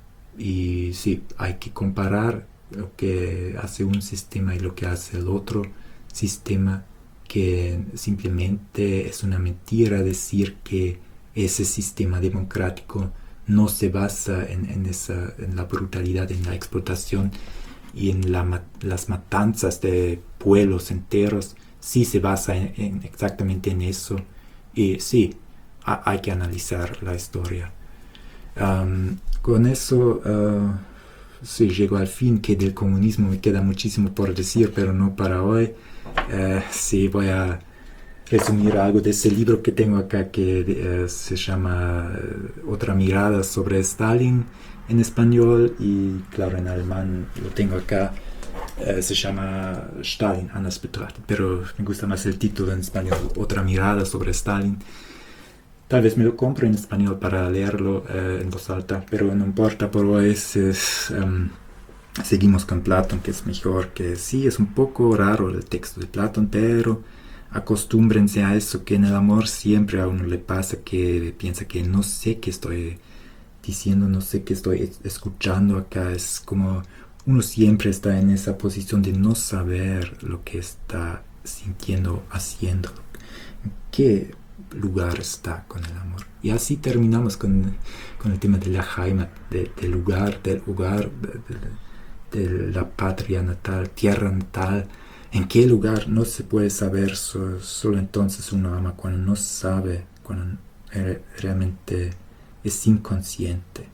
y sí, hay que comparar lo que hace un sistema y lo que hace el otro sistema, que simplemente es una mentira decir que ese sistema democrático no se basa en, en, esa, en la brutalidad, en la explotación y en la, las matanzas de pueblos enteros. Sí se basa en, en exactamente en eso, y sí, ha, hay que analizar la historia. Um, con eso, uh, sí, llego al fin, que del comunismo me queda muchísimo por decir, pero no para hoy. Eh, sí, voy a resumir algo de ese libro que tengo acá que eh, se llama eh, Otra mirada sobre Stalin en español, y claro, en alemán lo tengo acá. Eh, se llama Stalin anders betrachtet, pero me gusta más el título en español, Otra mirada sobre Stalin. Tal vez me lo compro en español para leerlo eh, en voz alta, pero no importa, por hoy es, es, um, seguimos con Platón, que es mejor. Que sí, es un poco raro el texto de Platón, pero acostúmbrense a eso, que en el amor siempre a uno le pasa que piensa que no sé qué estoy diciendo, no sé qué estoy escuchando acá. Es como uno siempre está en esa posición de no saber lo que está sintiendo, haciendo, en qué lugar está con el amor. Y así terminamos con, con el tema de la Heimat, de, del lugar, del hogar, de, de, de la patria natal, tierra natal. En qué lugar no se puede saber, so, solo entonces uno ama cuando no sabe, cuando realmente es inconsciente.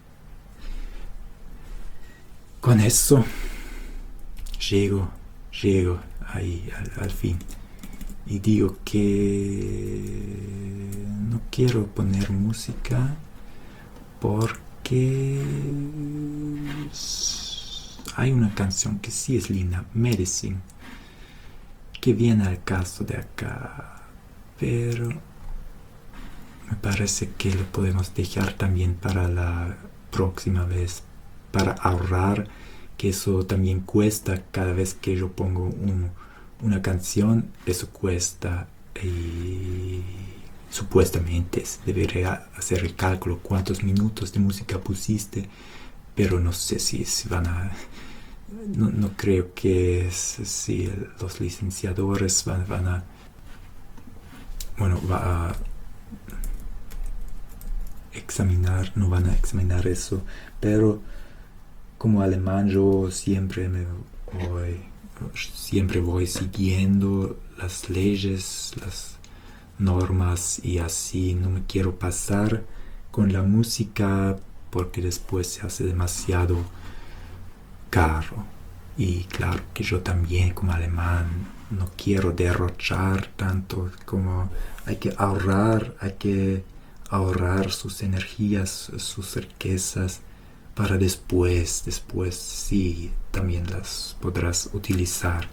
Con eso llego, llego ahí al, al fin, y digo que no quiero poner música porque hay una canción que sí es linda, Medicine, que viene al caso de acá, pero me parece que lo podemos dejar también para la próxima vez, para ahorrar, que eso también cuesta. Cada vez que yo pongo un, una canción, eso cuesta, y supuestamente debería hacer el cálculo cuántos minutos de música pusiste, pero no sé si, si van a... No, no creo que si los licenciadores van, van a... Bueno, va a examinar, no van a examinar eso, pero como alemán yo siempre me voy, siempre voy siguiendo las leyes, las normas, y así no me quiero pasar con la música porque después se hace demasiado caro. Y claro que yo también como alemán no quiero derrochar tanto, como hay que ahorrar, hay que ahorrar sus energías, sus riquezas, para después, después sí, también las podrás utilizar.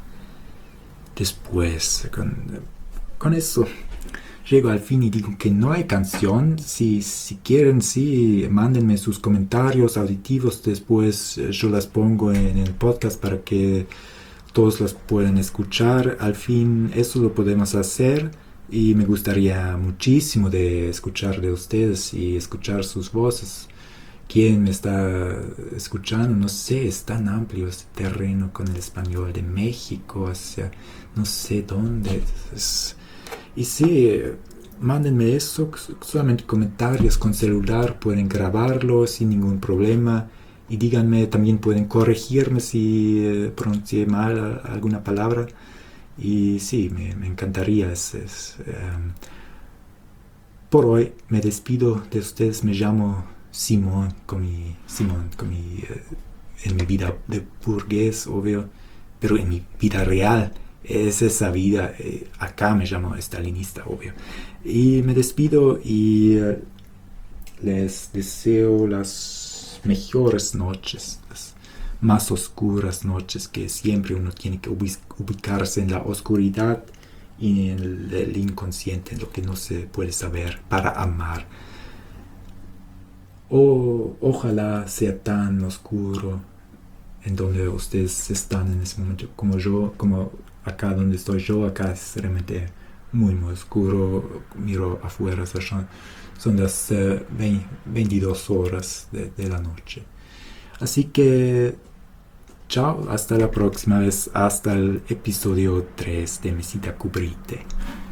Después, con, con eso, llego al fin y digo que no hay canción. Si, si quieren, sí, mándenme sus comentarios auditivos, después yo las pongo en el podcast para que todos las puedan escuchar. Al fin, eso lo podemos hacer, y me gustaría muchísimo de escuchar de ustedes y escuchar sus voces. ¿Quién me está escuchando? No sé, es tan amplio este terreno con el español de México hacia no sé dónde. Es, y sí, mándenme eso, solamente comentarios con celular, pueden grabarlo sin ningún problema. Y díganme, también pueden corregirme si eh, pronuncié mal alguna palabra. Y sí, me, me encantaría. Es, es, um, por hoy me despido de ustedes, me llamo Simón, con mi, Simón, con mi, eh, en mi vida de burgués, obvio, pero en mi vida real es esa vida, eh, acá me llamo stalinista, obvio. Y me despido y eh, les deseo las mejores noches, las más oscuras noches, que siempre uno tiene que ubicarse en la oscuridad y en el, el inconsciente, en lo que no se puede saber, para amar. O ojalá sea tan oscuro en donde ustedes están en ese momento como yo, como acá donde estoy yo. Acá es realmente muy muy oscuro. Miro afuera, son, son las uh, veintidós horas de, de la noche. Así que chao, hasta la próxima vez, hasta el episodio tres de Mesita Cubrite.